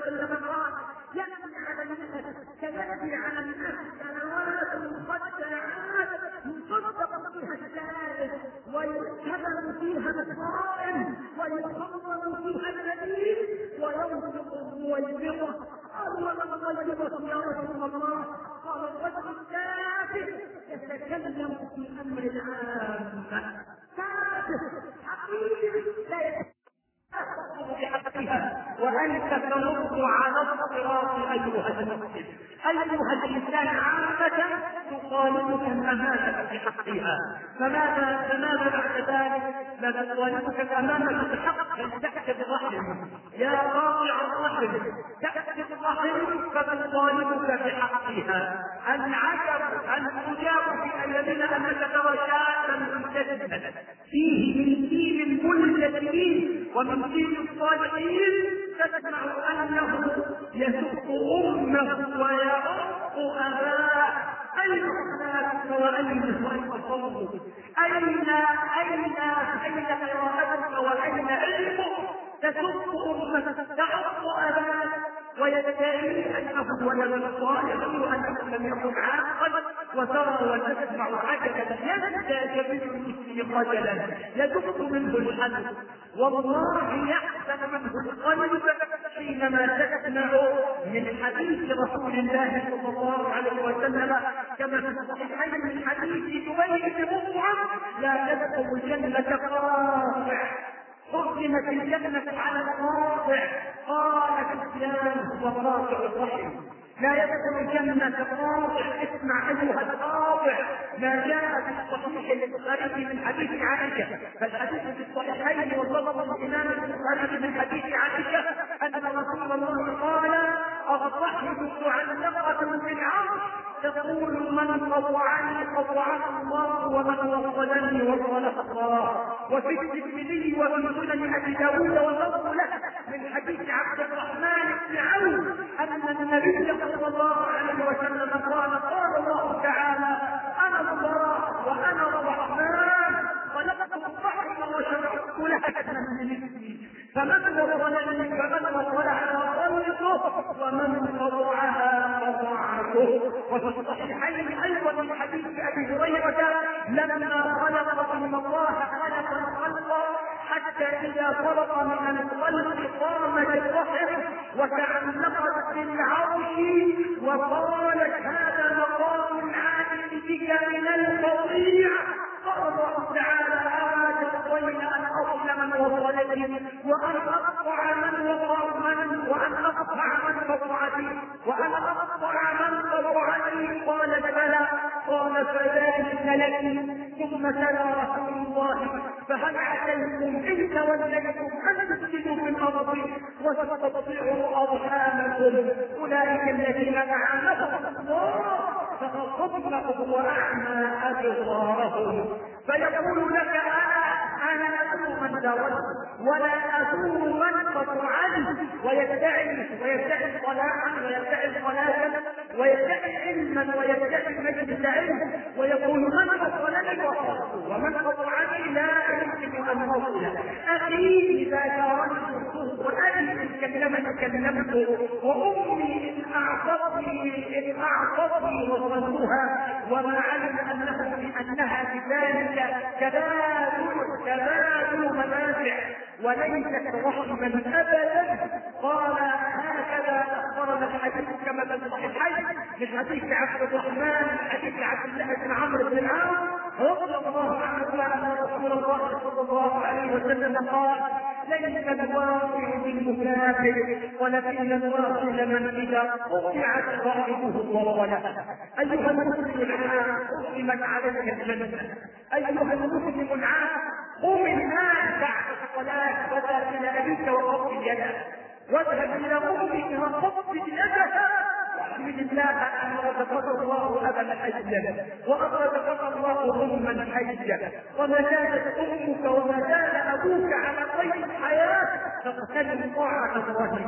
وسلم قال يأتي على الناس كيأتي على الناس سنوات مقطعات يصدق فيها الشاهد ويتبع فيها الصائم ويصور فيها النبي وينطق الموجبة. قالوا وما الموجبة يا رسول الله؟ قال الرجل الكافر يتكلم في أمر العامة، كافر حقيقي لا يتكلم بحقها وأنت تمر على الصراط أيها المسلم، أيها الإنسان عامة تطالبك الأمانة بحقها. فماذا بعد ذلك؟ لا تطالبك الأمانة بحق أن تكتب الرحم يا قاطع الرحم، تكتب الرحم فتطالبك بحقها. العجب أن تجاب في الذين أنك ترى شاة ممتدة فيه من دين الملتزمين ومن دين الصالحين تسمع أنه يسب أمه ويعق أباه. أين أخلاقك وأين التصوف؟ أين قراءتك وأين علمك؟ تسب أمك تعق أباك ويدعي أنه ولد الصالح وأنه لم يكن عاقل، وترى وتسمع عجبا يزدى جبين المسلم رجلا يدق منه الحلق والله يحزن منه القلب حينما تسمع من حديث رسول الله صلى الله عليه وسلم كما في الصحيحين من حديث جبير بن مطعم لا تدخل الجنة قاطع، حرمت الجنة على القاطع. قال سفيان وقاطع الرحم لا يدخل الجنة قاطع. اسمع أيها القاطع ما جاء في الصحيح البخاري من حديث عائشة، فالحديث في الصحيحين وضبط الإمام البخاري من حديث عائشة أن رسول الله قال الرحم معلقة بالعرش تقول من قطعني قطعه الله ومن وصلني وصله الله. وفي الترمذي وفي سنن أبي داود وغيره له من حديث عبد الرحمن بن عوف أن النبي صلى الله عليه وسلم قال الله تعالى أنا الله وأنا الرحمن خلقت الرحم وشرعت لها من مثلي فمن وصلها وصلته ومن قطعها قطعته. وفي الصحيحين أيضا من حديث أبي هريرة لما خلق إن الله خلق الخلق حتى إذا فرغ من الخلق قامت الرحم وتعلقت بالعرش وقالت هذا مقام عادل بك من الفظيع. قال الله تعالى ترضين أن أصل من وصلني وأن أقطع من وأن أقطع من قطعتي وأن أقطع من قطعتي. قال بلى. قال فذلك لك. ثم تلا رسول الله فهل عسيتم إن توليتم أن تفسدوا في الأرض وتقطعوا أرحامكم أولئك الذين أعنفهم الله فخصمهم وأعمى أبصارهم. فيقول لك أنا أسوء من داولت ولا أسوء من قطعني ويدعي صلاحا ويدعي صلاة ويدعي علما ويدعي مجلس علم ويقول من قطعني ومن قطعني لا يمكن أن أصل. أخي إذا جارنت وأبي إن كلمت وأمي إن أعطتني وصلتها وما علم أنها بذلك تبادل منافع وليست رحما أبدا. قال هكذا أخبرنا الحديث كما في الصحيحين من حديث عبد الرحمن من حديث عبد الله بن عمرو بن العاص رضي الله عنهما أن رسول الله صلى الله عليه وسلم قال ليس الواصل بالمكافئ ولكن الواصل من إذا قطعت رحمه وصلها. أيها المسلم العام قسمت عليك الجنة. أيها المسلم العام قم الآن بعد الصلاة وذهب إلى أبيك وقبل يدك واذهب إلى أمك وقبل يدها واحمد الله أن رزقك الله أبا حجا وأرزقك الله أما حجا وما زالت أمك وما زال أبوك على قيد الحياة فاغتنم طاعة الله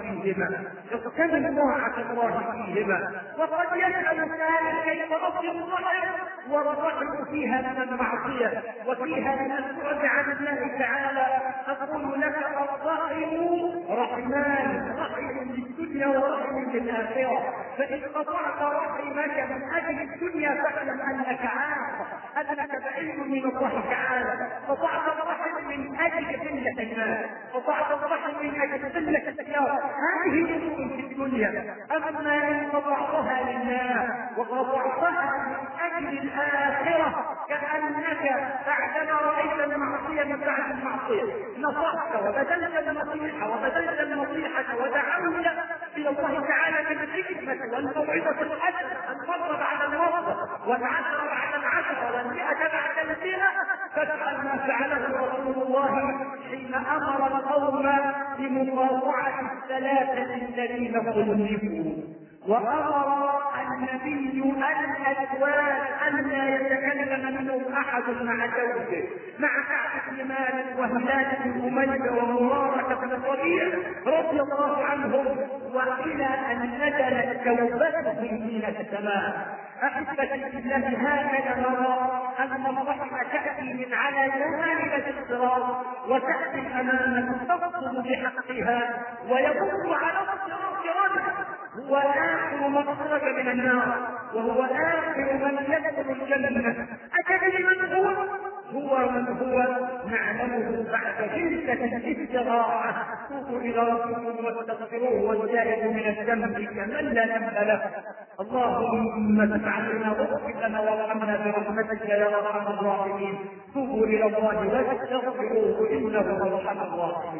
فيهما. وقد يسأل الناس كيف أصل الرحم والرحم فيها من المعصية وفيها من البعد عن الله تعالى. أقول لك الرحم رحمان رحم للدنيا الدنيا ورحم بالآخرة. فإن قطعت رحمك من أجل الدنيا فاعلم أنك عاق، أنك بعيد من الله تعالى. قطعت الرحم من أجل قلة الناس، قطعت الرحم من أجل قلة الثياب، هذه أمور في الدنيا. أما إن قطعتها لله وقطعتها من أجل الآخرة كأنك بعدما رأيت المعصية من بعد المعصية نصحت وبذلت النصيحة ودعوت إلى الله تعالى بالحكمة والموعظة الحسنة، المرة بعد المرة والعشرة بعد العشرة والمئة بعد المئة، فافعل ما فعله رسول الله حين أمر القوم بمقاطعة الثلاثة الذين خلفوا، وأمر النبي الأزواج أن لا يتكلم منهم أحد مع زوجه، مع كعب بن مالك وهلال بن أمية ومرارة بن الربيع رضي الله عنهم، وإلى أن نزلت توبتهم من السماء. أحبتي في الله، هكذا نرى أن الرحمة تأتي من على جانب الصراط وتأتي الأمانة تفصل بحقها ويمر على الصراط رجل هو آخر من خرج من النار وهو آخر من يدخل الجنة. أتدري من هو؟ هو من هو نعلمه بعد جلسة الاستراحة. توبوا إلى ربكم واستغفروه والزائد من الذنب كمن لا ذنب له. اللهم ادفع لنا واغفر لنا وارحمنا برحمتك يا ارحم الراحمين. توبوا إلى الله واستغفروه إنه هو أرحم الراحمين.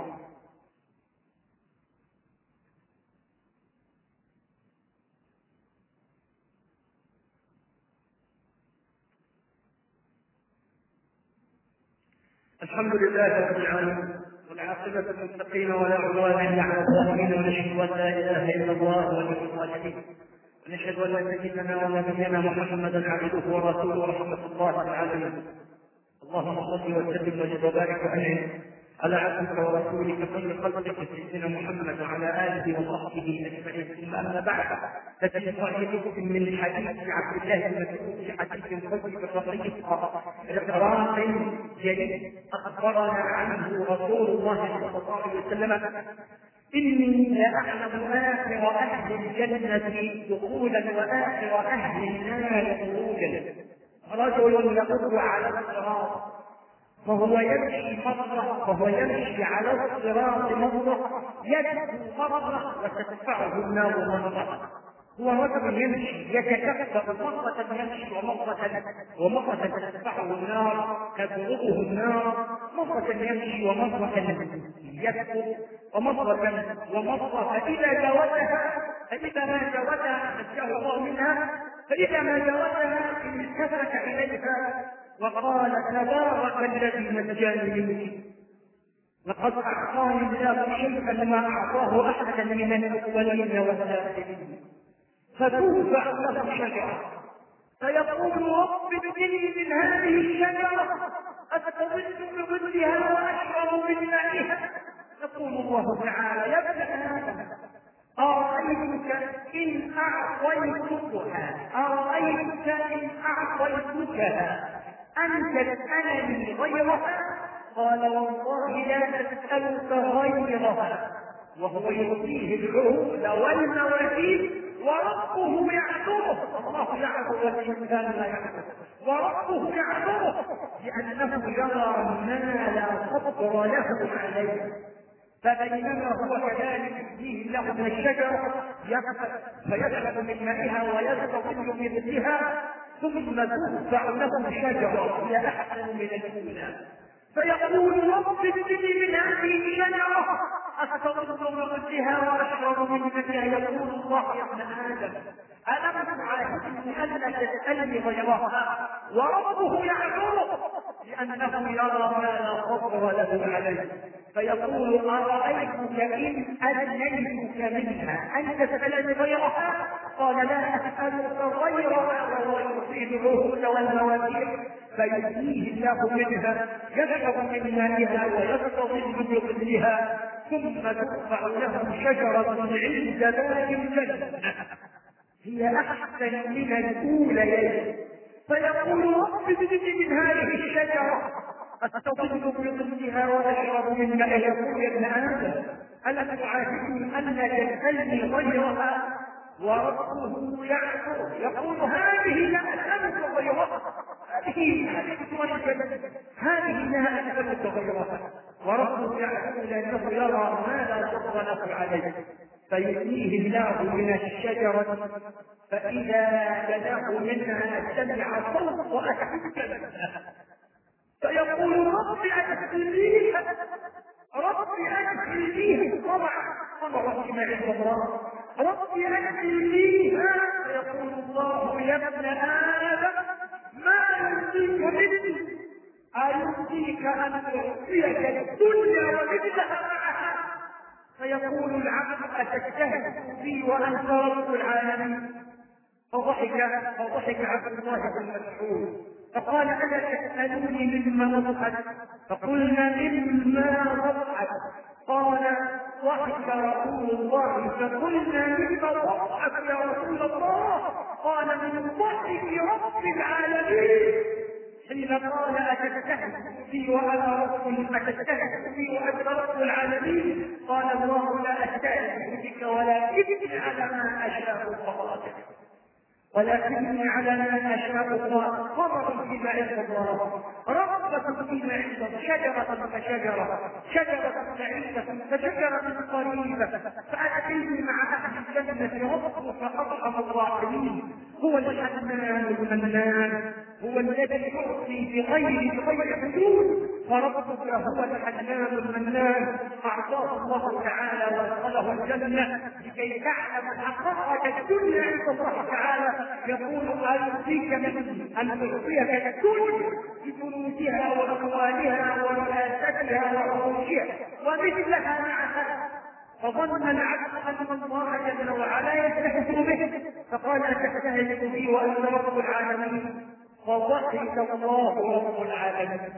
الحمد لله رب العالمين والعاقبة للمتقين ولا عدوان إلا على الظالمين، ونشهد أن لا إله إلا الله ولي الصالحين، ونشهد أن سيدنا ونبينا محمدا عبده ورسوله رحمة الله العالمين. اللهم صل وسلم وزد وبارك وأنعم على عبدك ورسولك خير خلقك سيدنا محمد وعلى آله وصحبه أجمعين. ثم أما بعد، ففي صحيح مسلم من حديث عبد الله بن مسعود في حديث الرجل الرقيق إقرار جليل أخبرنا عنه رسول الله صلى الله عليه وسلم: إني لأعلم آخر أهل الجنة دخولا وآخر أهل النار خروجا. رجل يمر على الصراط فهو يمشي على الصراط مرة، يدخل مرة وتدفعه النار مرة. هو رجل يمشي يتكفأ مرة يمشي ومرة تدفعه النار تبلغه النار، مرة يمشي ومرة يدخل ومرة فإذا ما جاوزها نجاه الله منها، فإذا ما جاوزها التفت إليها وقال: تبارك الذي نجاني منك، لقد أعطاني الله شيئا ما أعطاه أحدا من الأولين والآخرين. فتوفع له شجرة فيقول: رب ابني من هذه الشجرة أستظل بظلها وأشرب من مائها. يقول الله تعالى: يا ابن آدم، أرأيتك إن أعطيتكها أن تسألني غيرها؟ قال: والله لا تسألك غيرها. وهو يعطيه العهود والمواثيق وربه يعذره. الله يعذر والإنسان لا يعذر، وربه يعذره لأنه يرى ما لا صبر له عليه. فبينما هو كذلك يهديه له من الشجرة فيشرب من مائها ويستظل من ظلها، ثم ترفع له شجرة هي أحسن من الأولى، فيقول: رب ابني من هذه الشجرة أستظل بظلها وأشرب من مائها. يقول الله: يا ابن آدم، ألم تعاهدني ألا تسألني غيرها؟ وربه يعذره لأنه يرى ما لا صبر له عليه. فيقول: أرأيتك إن أدنيتك منها أن تسألني غيرها؟ قال: لا أسألك غيرها. وهو يعطيه العهود والمواثيق فيؤتيه الله منها، يشرب من مائها ويستظل بظلها، ثم ترفع له شجرة عند باب الجنة هي أحسن من الأوليين. فيقول: رب ابني من هذه الشجرة أستظل بظلها وأشرب من ماء. يقول يا ابن آدم ألا تعاهدني ألا تسألني غيرها؟ وربه يعفو يقول هذه لا أسألك غيرها، هذه لا أسألك غيرها. وربه يعفو لأنه يرى ما لا فضل له عليه، فيؤتيه الله من الشجرة فإذا بلغ منها سمع صوت وأحسن فيقول رب أدخلنيها، رب أدخلنيها، طبعا فيما عند الله، رب أدخلنيها. فيقول الله يا ابن آدم ما يرضيك مني؟ أيرضيك أن أعطيك الدنيا ومثلها معها؟ فيقول العبد أتجتهد بي وأنت رب العالمين؟ فضحك عبد الله بن مسعود فقال ألا تسألوني مما نضحك؟ فقلنا مما نضحك. قال ضحك رسول الله فقلنا مما نضحك يا رسول الله؟ قال من ضحك رب العالمين حين قال أتستهزئ بي وأنا رب، أتستهزئ بي وأنت رب العالمين؟ قال الله لا أستهزئ بك ولكني على ما أشاء قادر، ولكني على ما أشاء قمر فيما عند الله، رغبة فيما عنده، شجرة فشجرة، شجرة بعيدة فشجرة قريبة. فأتيت مع أهل الجنة ربك أرحم الراحمين، هو الحنان المنان، هو الذي يعطي بغير حدود، فربك هو الحنان المنان. أعطاه الله تعالى وادخله الجنة لكي تعلم حقائق الدنيا عند الله تعالى. يقول أيرضيك مني أن أعطيك الدنيا بكنوزها وأموالها ورئاستها وعروشها ومثلها معها؟ فظن العبد أن الله جل وعلا يستهزئ به، فقال أتستهزئ بي وأنت رب العالمين؟ فضحك الله رب العالمين،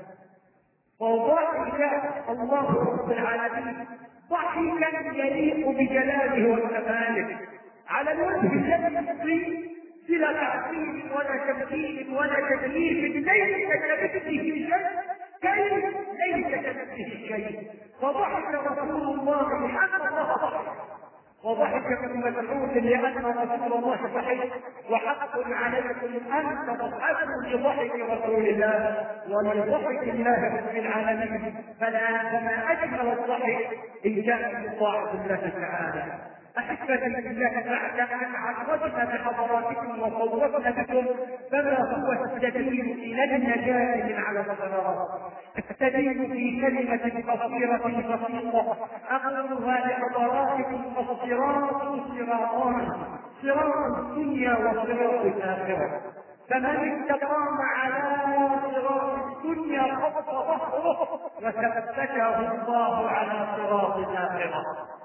فضحك الله رب العالمين ضحكا يليق بجلاله وكماله على الوجه الذي يصيب بلا تعظيم ولا تمثيل ولا تكليف. ليس كمثله شيء، كيف ليس كمثله شيء؟ فضحك رسول الله حتى الله ضحك، وضحك ابن مسعود لأن رسول الله صحيح، وحق عليكم أن تضحكوا لضحك رسول الله ولضحك الله رب العالمين. فما أجمل الضحك إن كان من طاعة الله تعالى. أحبتي بالله بعد أن عرضنا بحضراتكم وصورتنا بكم فما هو السبيل إلى النجاة من على الصراط؟ السبيل في كلمة قصيرة بسيطة أقولها لحضراتكم: الصراط صراطان، صراط الدنيا وصراط الآخرة. فمن استقام على صراط الدنيا خط ظهره وثبته الله على صراط الآخرة،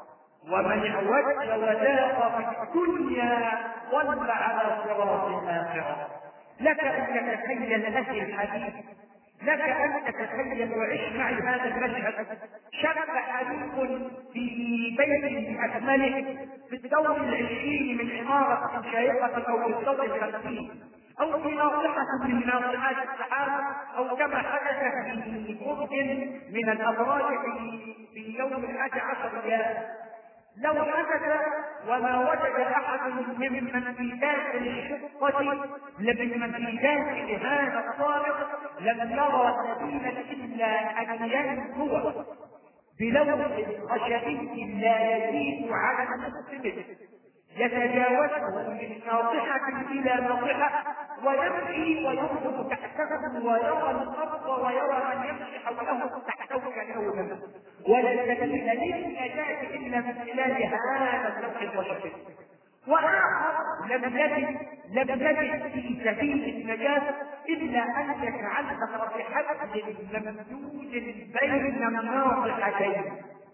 ومن اعوج وذاق في الدنيا ضل على صراط الآخرة. لك أن تتخيل أخي الحديث، لك أن تتخيل وعش معي هذا المشهد: شاب حريق في بيت بأكمله في الدور 20 من عمارة شيقة أو في الدور 50 أو في ناصحة من ناصحات السحابة أو كما حدث في برج من الأبراج في يوم 11 ريال. لو حدث وما وجد أحد ممن في داخل الشقة لمن في داخل هذا الطارق لم يرى سبيلا إلا أن ينجو بلوح خشبي لا يزيد على المسلم، يتجاوزه من ناصحة إلى ناصحة ويمشي وينظر تحته ويرى الأرض ويرى من يمشي حوله تحته كالأولى، ولا سبيل للنجاة إلا من خلال هذا اللوح الخشبي. وآخر لم يجد في سبيل النجاة إلا أن يتعلق بحبل ممدود بين الناصحتين،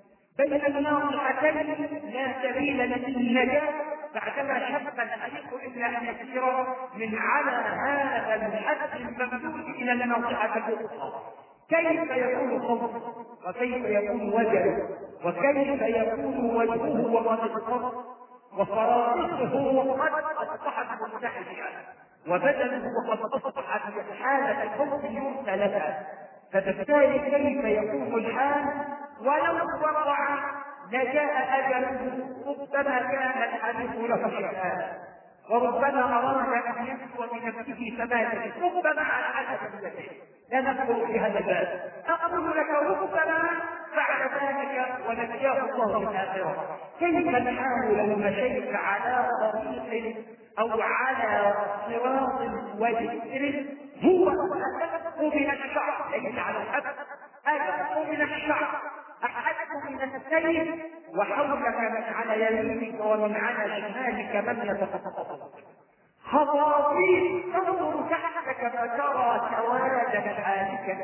لا سبيل للنجاة بعدما شق الحريق إلا أن يسير من على هذا الحبل الممدود إلى الناصحة الأخرى. كيف يكون صوته وكيف يكون وجهه وكيف يكون وجهه وقد اضطر وفرائصه وقد أصبحت مرتحلة وبدنه وقد أصبحت حالة الخوف يرثى لها. فبالتالي كيف يكون الحال ولو وقع لجاء أجله؟ ربما كان الحديث له شفاء، وربما أراد أن ينسو بنفسه فمات، ربما على حسب نيته، لا ندخل في هذا الباب. أقول لك ربما بعد ذلك ونجاه الله من الآخرة. كيف الحال لو مشيت على طريق أو على صراط وجسر هو أدق من الشعر، ليس على الحد، أدق من الشعر، أحد من السيف، وحولك من على يمينك ومن على شمالك من يتخطف، خطاطيف تنظر تحتك فترى سوادا حالكا،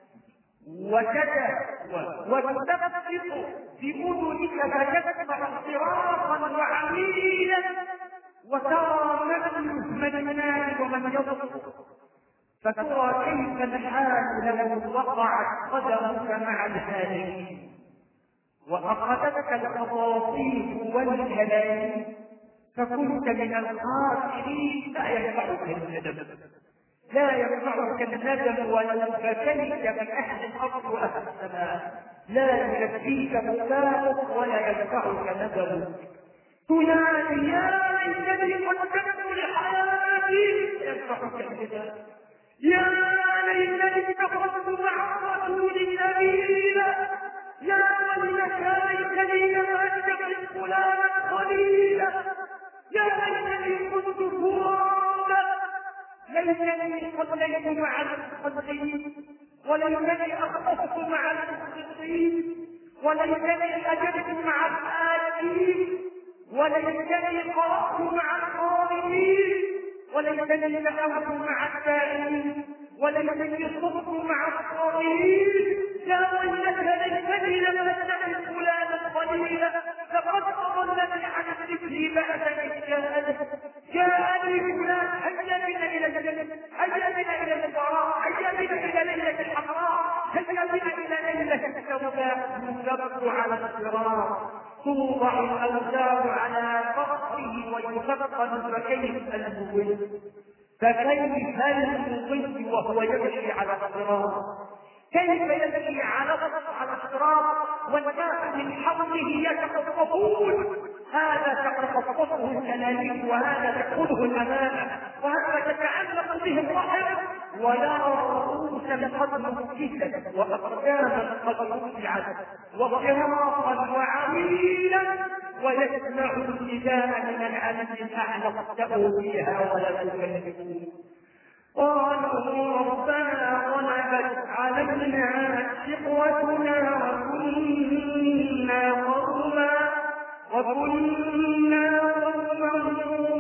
وكذا وتدقق بأذنك فتسمع صراخا وعميلا، وترى من الناس ومن يصرخ، فترى كيف الحال لو وقعت قدمك مع الهالكين وأخذتك الخطاطيف والهلاك فكنت من الخاسرين. لا ينفعك الندم، لا ينفعك الندم ولو فتنت من أهل الأرض وأهل السماء، لا يكفيك بكاؤك ولا ينفعك ندمك. تنادي يا ليتني قدمت لحياتي، ينفعك الندم. يا ليتني اتخذت مع الرسول سبيلا، يا ويلك ليتني لم اتخذ فلانا خليلا، يا ليتني كنت ترابا، ليتني صليت مع المصلين، وليتني اخلصت مع المخلصين، وليتني اجبت مع الآتين، وليتني قرأت مع القائمين، وليتني دعوت مع الداعين، وليتني صرت مع الصائمين. يا ويلك ليتني لم اتخذ فلانا خليلا، لقد اضلني عن الذكر بعد إذ جاءني، جاءني فلان، هيا بنا الى الجنه، هيا بنا الى الفراغ، هيا بنا الى ليله الحمراء، هيا بنا الى ليله السوداء، ينكب على الصراط، توضع الاوزار على فخذه ويثقل، فكيف المضل، فكيف المضل وهو يمشي على الصراط، كيف يمشي على الصراط والناس من حوله يتخطفون، هذا تتخطفه السلالم، وهذا تأخذه الأمانة، وهذا تتعلق به الرحم، ويرى رؤوسا قد مكتت وأقداما قد رفعت وصراطا وعميلا، ويسمع النداء من العالم الأعلى اخسأوا فيها ولا تكلمون. قالوا ربنا غلبت علينا شقوتنا وكنا قوما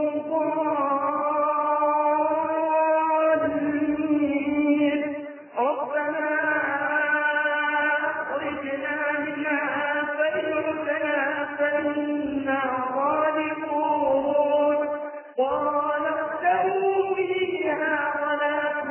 ضالين، ربنا أخرجنا منها فإن عدنا فإنا ظالمون. قال ارتئوا فيها ولا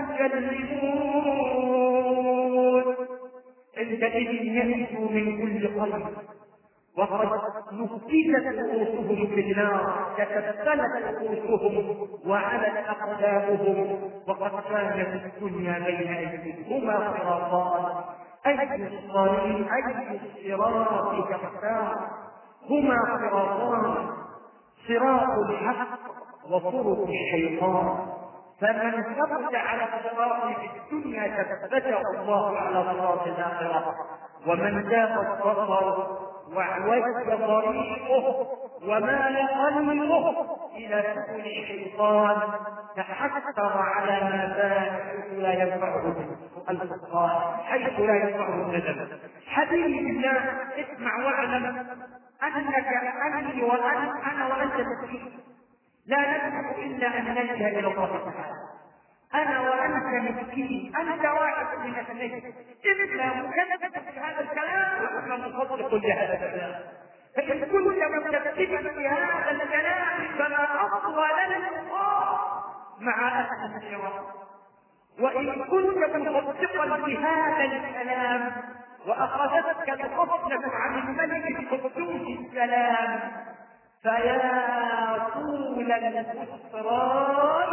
تكلمون. عندئذ يئسوا من كل خير وقد نكتت رؤوسهم في النار، تكتلت رؤوسهم وعلت اقدامهم، وقد كانت الدنيا بين ايديهما صراطان، اي الطريق اي الصراط تختار، هما صراطان، صراط الحق وطرق الشيطان، فمن ثبت على الصراط في الدنيا ثبته الله على صراط الاخره، ومن ذاق البصر وعوج طريقه ومال قلبه الى سبل الشيطان تحسر على ما فات حيث لا ينفعه الفقهاء، حيث لا ينفعه الندم. حبيبي بالله اسمع واعلم انك اني انا وانت مسكين، لا نملك الا ان نلجا الى الله تعالى. انا وانت مسكين، انت واحد من اثنين، اما مكذب في هذا الكلام واما مصدق لهذا الكلام. فان كنت مكذبا في هذا الكلام فما اطول اللقاء مع اهل الشرع، وان كنت مصدقا بهذا الكلام واخذتك الغفله عن الملك القدوس السلام، فيا طول الاصرار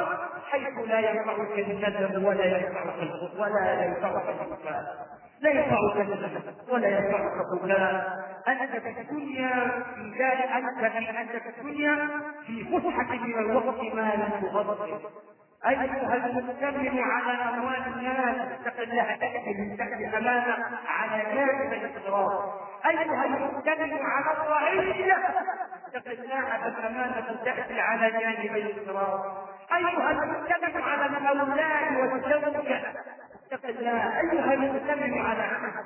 حيث لا ينفعك الندم ولا ينفعك البكاء، لا ينفعك الندم ولا ينفعك البكاء. أنت في الدنيا في ذلك، أنت في الدنيا في فسحة من الوقت ما لم تغطي. أيها المتكلم على أموال الناس اتق الله، تأتي أمانة على جانب الاضطراب. أيها المتكلم على الرعية اتق الله، فالأمانة تأتي على جانب الاضطراب. أيها المتكلم على الأولاد والزوجة اتق الله. أيها المتكلم على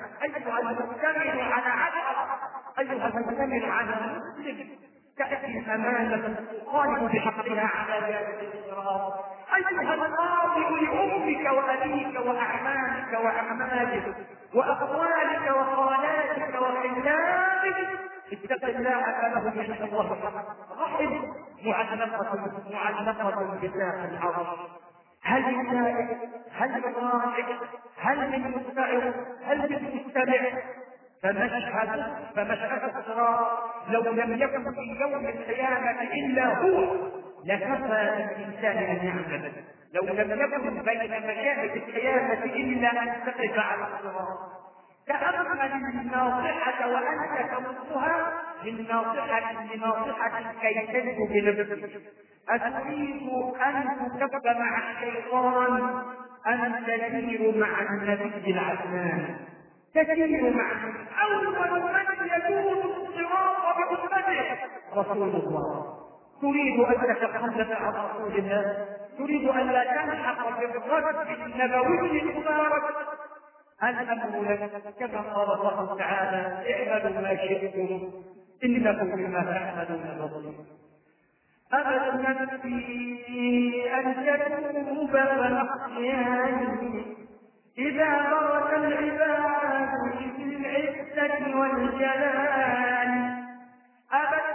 أيها المتكلم على المسلم تأتي أمانة تخالف بحقها على جانب الاضطراب. أيها القاضي لأمك وأبيك وأعمامك وأعمالك وأخوالك وخالاتك وخلانك اتق الله، فله من الله رحم معلقة بساق العرش. هل من سائل؟ هل من راجع؟ هل من مستعر؟ هل من مستمع؟ فمشهد الصراط لو لم يكن في يوم القيامة إلا هو لكفى الإنسان أن يعمل. لو لم يكن بين مشاهد القيامة إلا أن تقف على الصراط. تأمل الناصحة وأنت تمصها لناصحة كي تنجو بنفسك. أتريد أن تكب مع الشيطان أم تسير مع النبي العدنان؟ تسير مع أول من يكون الصراط بأمته رسول الله. تريد أن تتخلف عن رسول الله؟ تريد أن لا تلحق بالرد النبوي المبارك؟ الأمر لك كما قال الله تعالى: اعملوا ما شئتم إنكم بما تعملون بصير. أبت نفسي أن تتوب فنحياني إذا برك العباد في العزة والجلال. أبت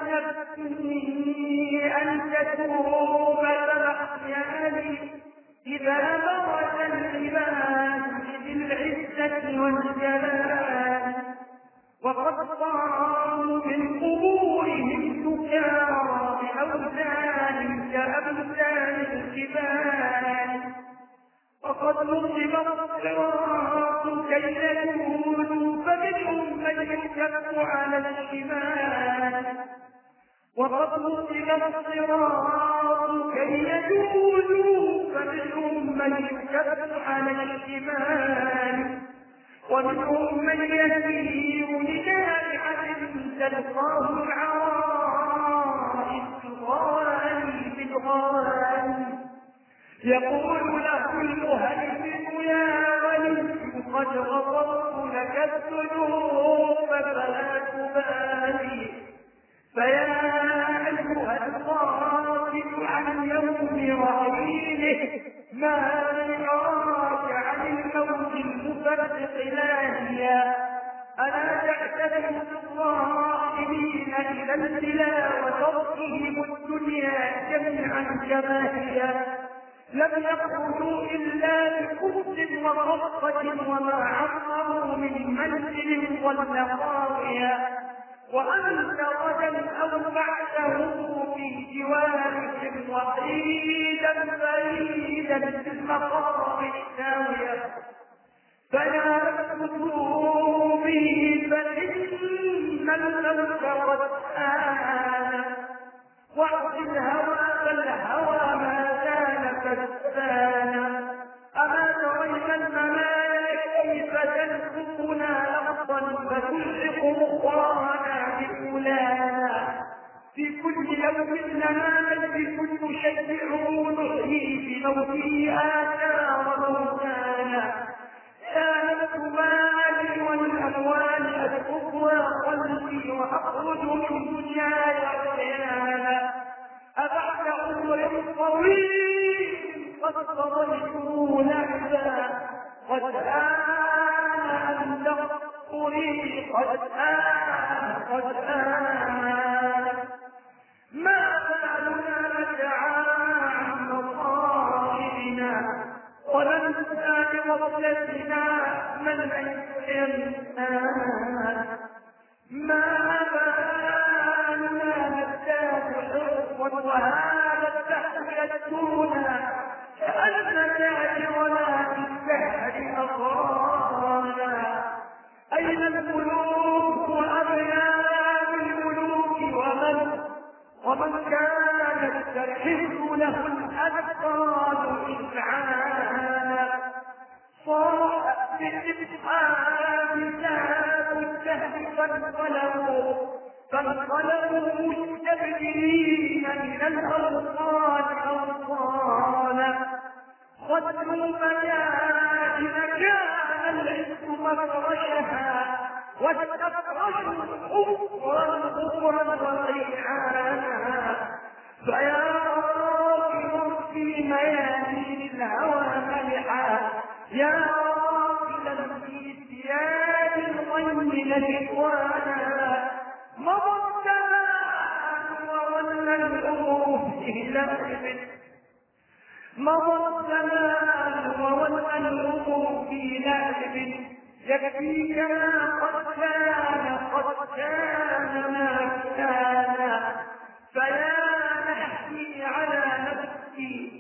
نفسي أن تتوب فنحياني إذا برك العباد في العزة والجلال. وقد قاموا من قبورهم سكارى بأوزان كأمثال الجبال. وقد نصب الصراط كي يكونوا فمنهم من يكف على الشمال. وقد نصب الصراط كي يكونوا فمنهم من يكف على الشمال. ومنهم من يسير لجامعة تلقاه العرائس الغالي بالغالي. يقول له المهيمن: يا ولي قد غفرت لك الذنوب فلا تبالي. فيا أيها الغافل عن يوم رحيله، ما يراك عن الموت المفرق لاهيا. ألا تعتذر الظالمين إلى البلا وتركهم الدنيا جميعا كما هي. لم يقولوا إلا بكفر ورقة وما عمروا من منزل والنقاوية. وأنت غدا أو بعده في جوارهم وحيدا بعيدا في المقام الساوية. فلا تكفروا به فإن الموت قد آن. واعص الهوى فالهوى ما كان كسبانا. أما ترين المنايا كيف تنفقنا أرضا فتلحق مخرانا بأولانا. في كل يوم ننام بكل شيء نحيي بموته آثار موتانا. يا نفس مالي والأموال أتركها قلبي وأخرج من دنياي عريانا. أبعد عمر طويل قد قضيته لعبا. قد آن أن تغفري، قد آن. ما بالنا نسعى عن مصائبنا وننسى بغفلتنا من الإنسان. ما بالنا نزداد حرصا وهذا الدهر يدعونا كانت تحب له الأذقان إذعانا صاحت بالإبحام ذات الكهف فانقلبوا مستبدلين من الأوطان أوطانا خذوا ميادين كان العز مفرشها واستفرشوا كفرا وريحانا فيا راكب في ميادين الهوى ملحا يا راكبا في ثياب الغيم نجوانا مضى الزمان وولى الأمور في لهب مضى الزمان وولى الأمور في لهب يكفيك قد كان ما كان فيا نحكي على نفسي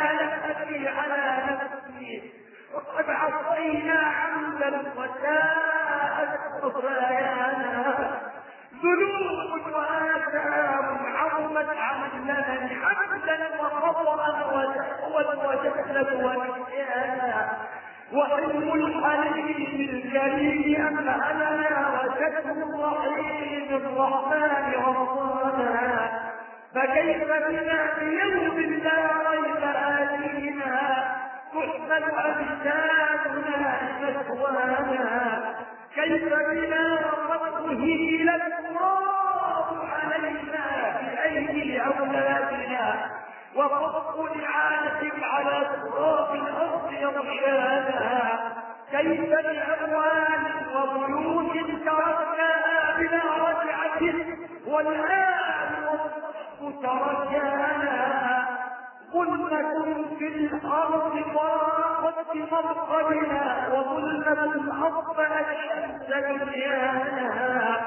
وقد عصينا عمدا وساءت خطايانا ذنوب وآثام عظمت عملنا حمدا وخطأ وجهلا ونسيانا وحلم الحليم الكريم أمهلنا وشكر الرحيم الرحمن غفرانا فكيف بنا بيوم لا ريب آتينا تحمل أجسادنا مثوانا كيف بنا وقد أهيل التراب علينا بأيدي أولادنا وقف لعانة على تراب الأرض يغشانا كيف بأموال وبيوت تركناها بلا رجعة والآن والصف تركانا ظلمة في الأرض ضاقت مرقبنا وظلمة الأرض الشمس دنيانا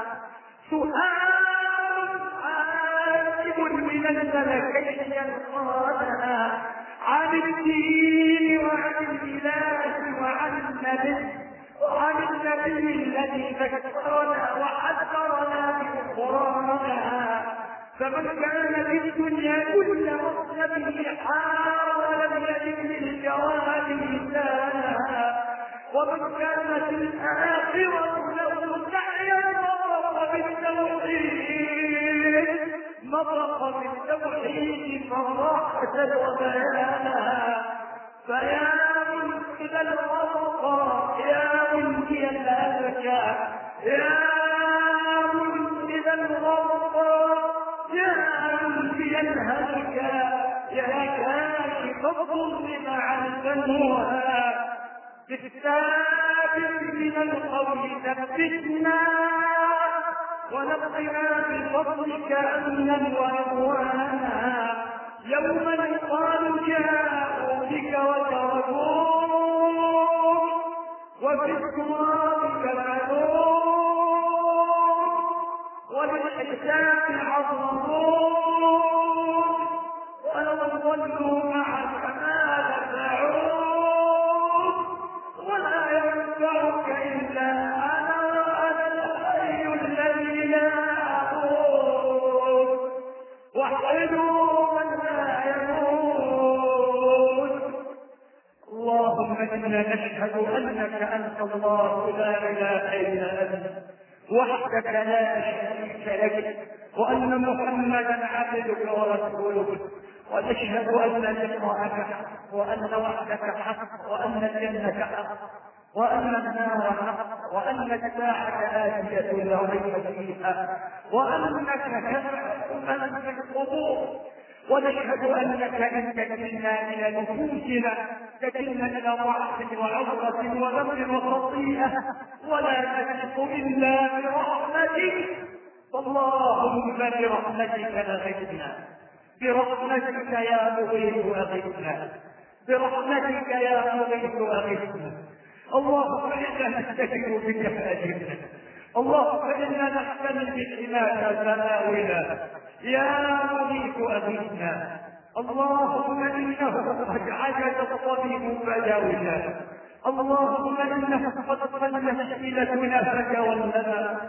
سؤال عاجب من الملكين يلقانا عن الدين وعن الإله وعن النبي الذي ذكرنا وحذرنا من قراننا فمن كان في الدنيا كل مطلبه حار ولم يجد للجواب لسانا ومن كان في الآخرة له سعيا مطرق بالتوحيد فراحة وبيانا فيا منقذ الغرقى يا منجي الهلكى يا منقذ الغرقى يا منجي الهلكى يا كاشف الظلم مع البنوها بالثابت من القول ثبتنا ونقنا بفضلك أمنا وأموانا يوم يقال جاءوا بك وتركوك وفي التراب كفنوك وللحساب عظموك ولو ظلوا معك ما دفعوك ولا ينفعك إلا أنا الحي الذي لا أموت وحدوا من لا يموت اللهم إنا نشهد أنك أنت الله لا إله إلا أنت وحدك لا شريك لك وأن محمدا عبدك ورسولك ونشهد أن لقاءك حق وأن وعدك حق وأن الجنة حق وأن النار حق وأن الساعة آتية لا ريب فيها وأنك تبعث من في القبور ونشهد أنك إن تكلنا إلى نفوسنا تكلنا إلى ضعف وعورة وذنب وخطيئة ولا نثق إلا برحمتك اللهم برحمتك أغثنا برحمتك يا مغيث أغثنا برحمتك يا مغيث أغثنا اللهم إنا نستشير بك فأجبنا اللهم إنا نحتمل بحماك سماونا يا مغيث أغثنا اللهم إنه قد عجز الطبيب فداونا اللهم إنه قد قلت حيلتنا فتولنا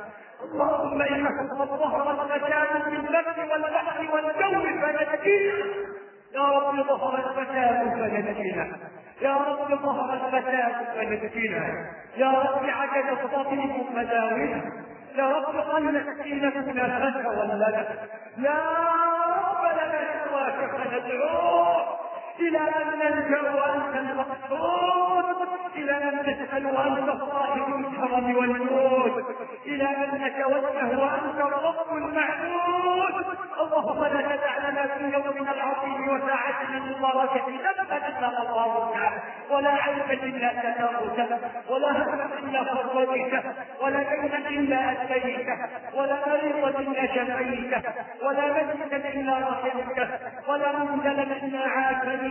اللهم انك قد ظهر الفساد في البر والبحر والجو فنجينا يا رب. ظهر الفساد فنجينا يا رب. ظهر الفساد فنجينا يا رب. عجز الطبيب فداونا يا رب. قلت سكينتنا فتولنا يا رب. لنا سواك فندعوه إلى أن نلجأ وأنت المقصود، إلى أن نسأل وأنت صاحب الكرم والجود، إلى أن نتوجه وأنت الرب المعبود. اللهم لا تدع لنا في يومنا العظيم وساعتنا المباركة ذنبا إلا غفرته، ولا عيبا إلا سترته، ولا هما إلا فرجته، ولا دينا إلا أديته، ولا مريضا إلا شفيته، ولا ميتا إلا رحمته، ولا منزلا إلا عافيته،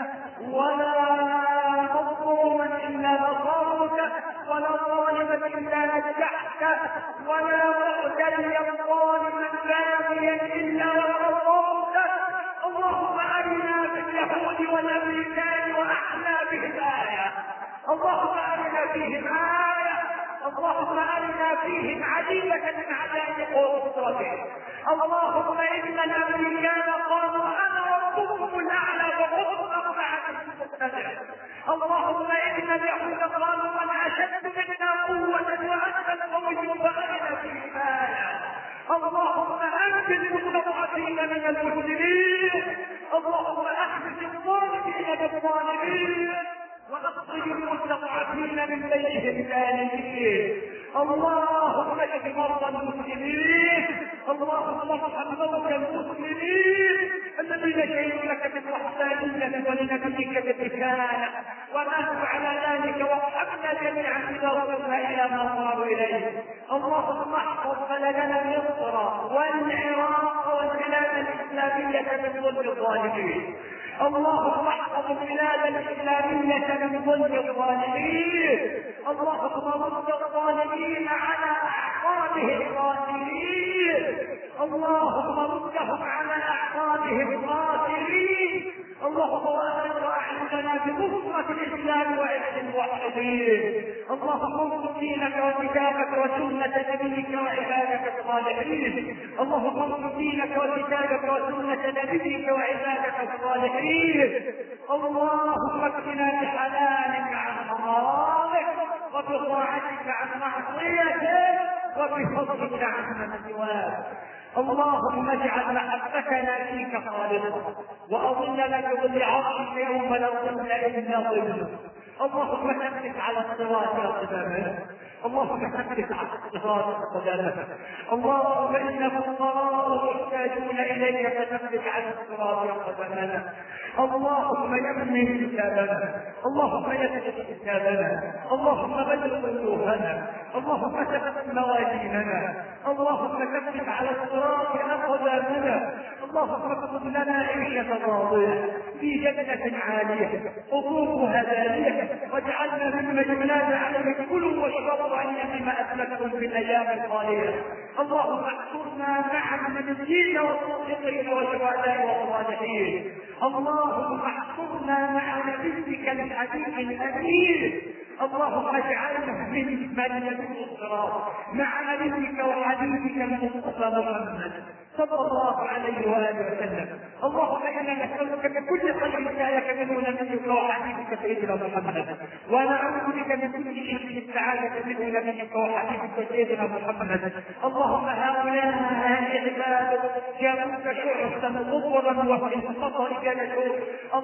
ولا مظلوما الا نصرته، ولا ظالما الا نجحته، ولا مؤتليا ظالما باغيا الا نصرته. اللهم ارنا باليهود والامريكان واحنا بهم ايه. اللهم ارنا فيهم ايه. اللهم ارنا فيهم عجيبه من عجائب قدرتك. اللهم ان الامريكان قالوا انا ربكم الاعلى وهم اربعه مقتدر. اللهم ان اليهود قالوا من اشد منا قوه وانت القوي فارنا فيهم ايه. اللهم انزل المستضعفين من المسلمين. اللهم احبس الظالمين بالظالمين واخرج المستضعفين من بينهم سالمين. اللهم اشف مرضى المسلمين. اللهم ارحم موتى المسلمين الذين شهدوا لك بالوحدانيه ولنبيك بالرساله وماتوا على ذلك، وارحمنا جميعا اذا وصلنا الى ما صاروا اليه. اللهم احفظ بلدنا مصر والعراق والبلاد الاسلاميه من ظلم الظالمين. اللهم احفظ البلاد الاسلاميه من ظلم الظالمين. اللهم رد الظالمين على اعقابهم الظالمين. اللهم ردهم على اعقابهم الظالمين. اللهم اغفر اعيننا بنصره الاسلام وعز الموحدين. اللهم انصر دينك وكتابك وسنه نبيك وعبادك الصالحين. اللهم انصر دينك وكتابك وسنه نبيك وعبادك الصالحين. اللهم اكفنا بحلالك عن حرامك وبطاعتك عن معصيتك وبفضلك عمن سواك. اللهم اجعل محبتنا فيك خالصه واظلنا بظل عرشك يوم لا ظل الا ظلك. اللهم ثبت على الصراط اقدامنا. اللهم ثبت على الصراط اقدامنا. اللهم ان الفقراء محتاجون اليك فثبت على الصراط اقدامنا. اللهم يمن كتابنا. اللهم يثبت كتابنا. اللهم بلغ وجوهنا. اللهم ثبت موازيننا. اللهم ثبت على الصراط اقدامنا. اللهم اكتب لنا عيشه راضيه في جنه عاليه قطوفها دانيه، واجعلنا ممن ينادى عليه كلوا واشربوا ان بما اسلفتم في الايام الخاليه. اللهم احشرنا مع النبيين والصديقين والشهداء والصالحين. اللهم احشرنا مع نبيك الحبيب الامين. اللهم اجعلنا من يدخل الصراط مع نبيك وحبيبك المصطفى محمد صلى الله عليه واله وسلم. اللهم انا نسالك بكل خير سالك منه نبيك وحبيبك سيدنا محمد، ونعوذ بك من كل شر السعاده منه نبيك وحبيبك سيدنا محمد. اللهم هؤلاء عبادك جاءوك شعثا غبرا وفي الخطر جلسوا.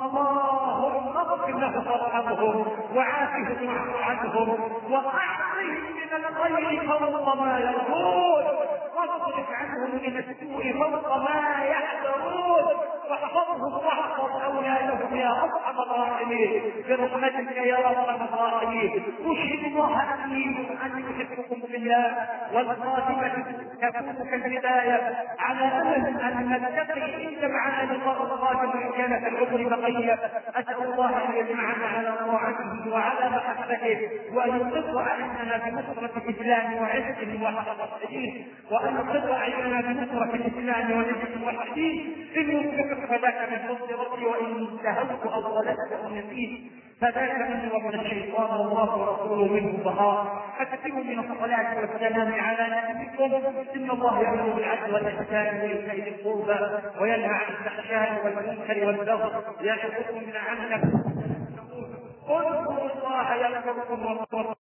اللهم اغفر لهم وارحمهم وعافهم واعف عنهم واعطهم من الخير فوق ما يرجون، واصرف عنهم من السوء فوق ما يحذرون، واحفظهم واحفظ اولادهم يا ارحم الراحمين برحمتك يا ارحم الراحمين. اشهد الله اني احبكم في الله والخاتمه تكون كالبدايه، على امل ان نلتقي ان معنا لقاء القادم ان كان في العمر بقيه. اسال الله ان يجمعنا على طاعته وعلى محبته، وان يقر اعيننا بنصره الاسلام وعزه وحقه، وان يقر اعيننا بنصره الاسلام وعزه وحقه. ان يوفقك فذاك من فضل ربي، وان انتهوت أخطأت أو ضللت أو نسيت فذاك مني ومن الشيطان والله ورسوله منه بهار. فكثروا من الصلاة والسلام على نبيكم. إن الله يأمر بالعدل والإحسان وإيتاء ذي القربى وينهى عن الفحشاء والمنكر والبغي يعظكم لعلكم تذكرون. اذكروا الله يذكركم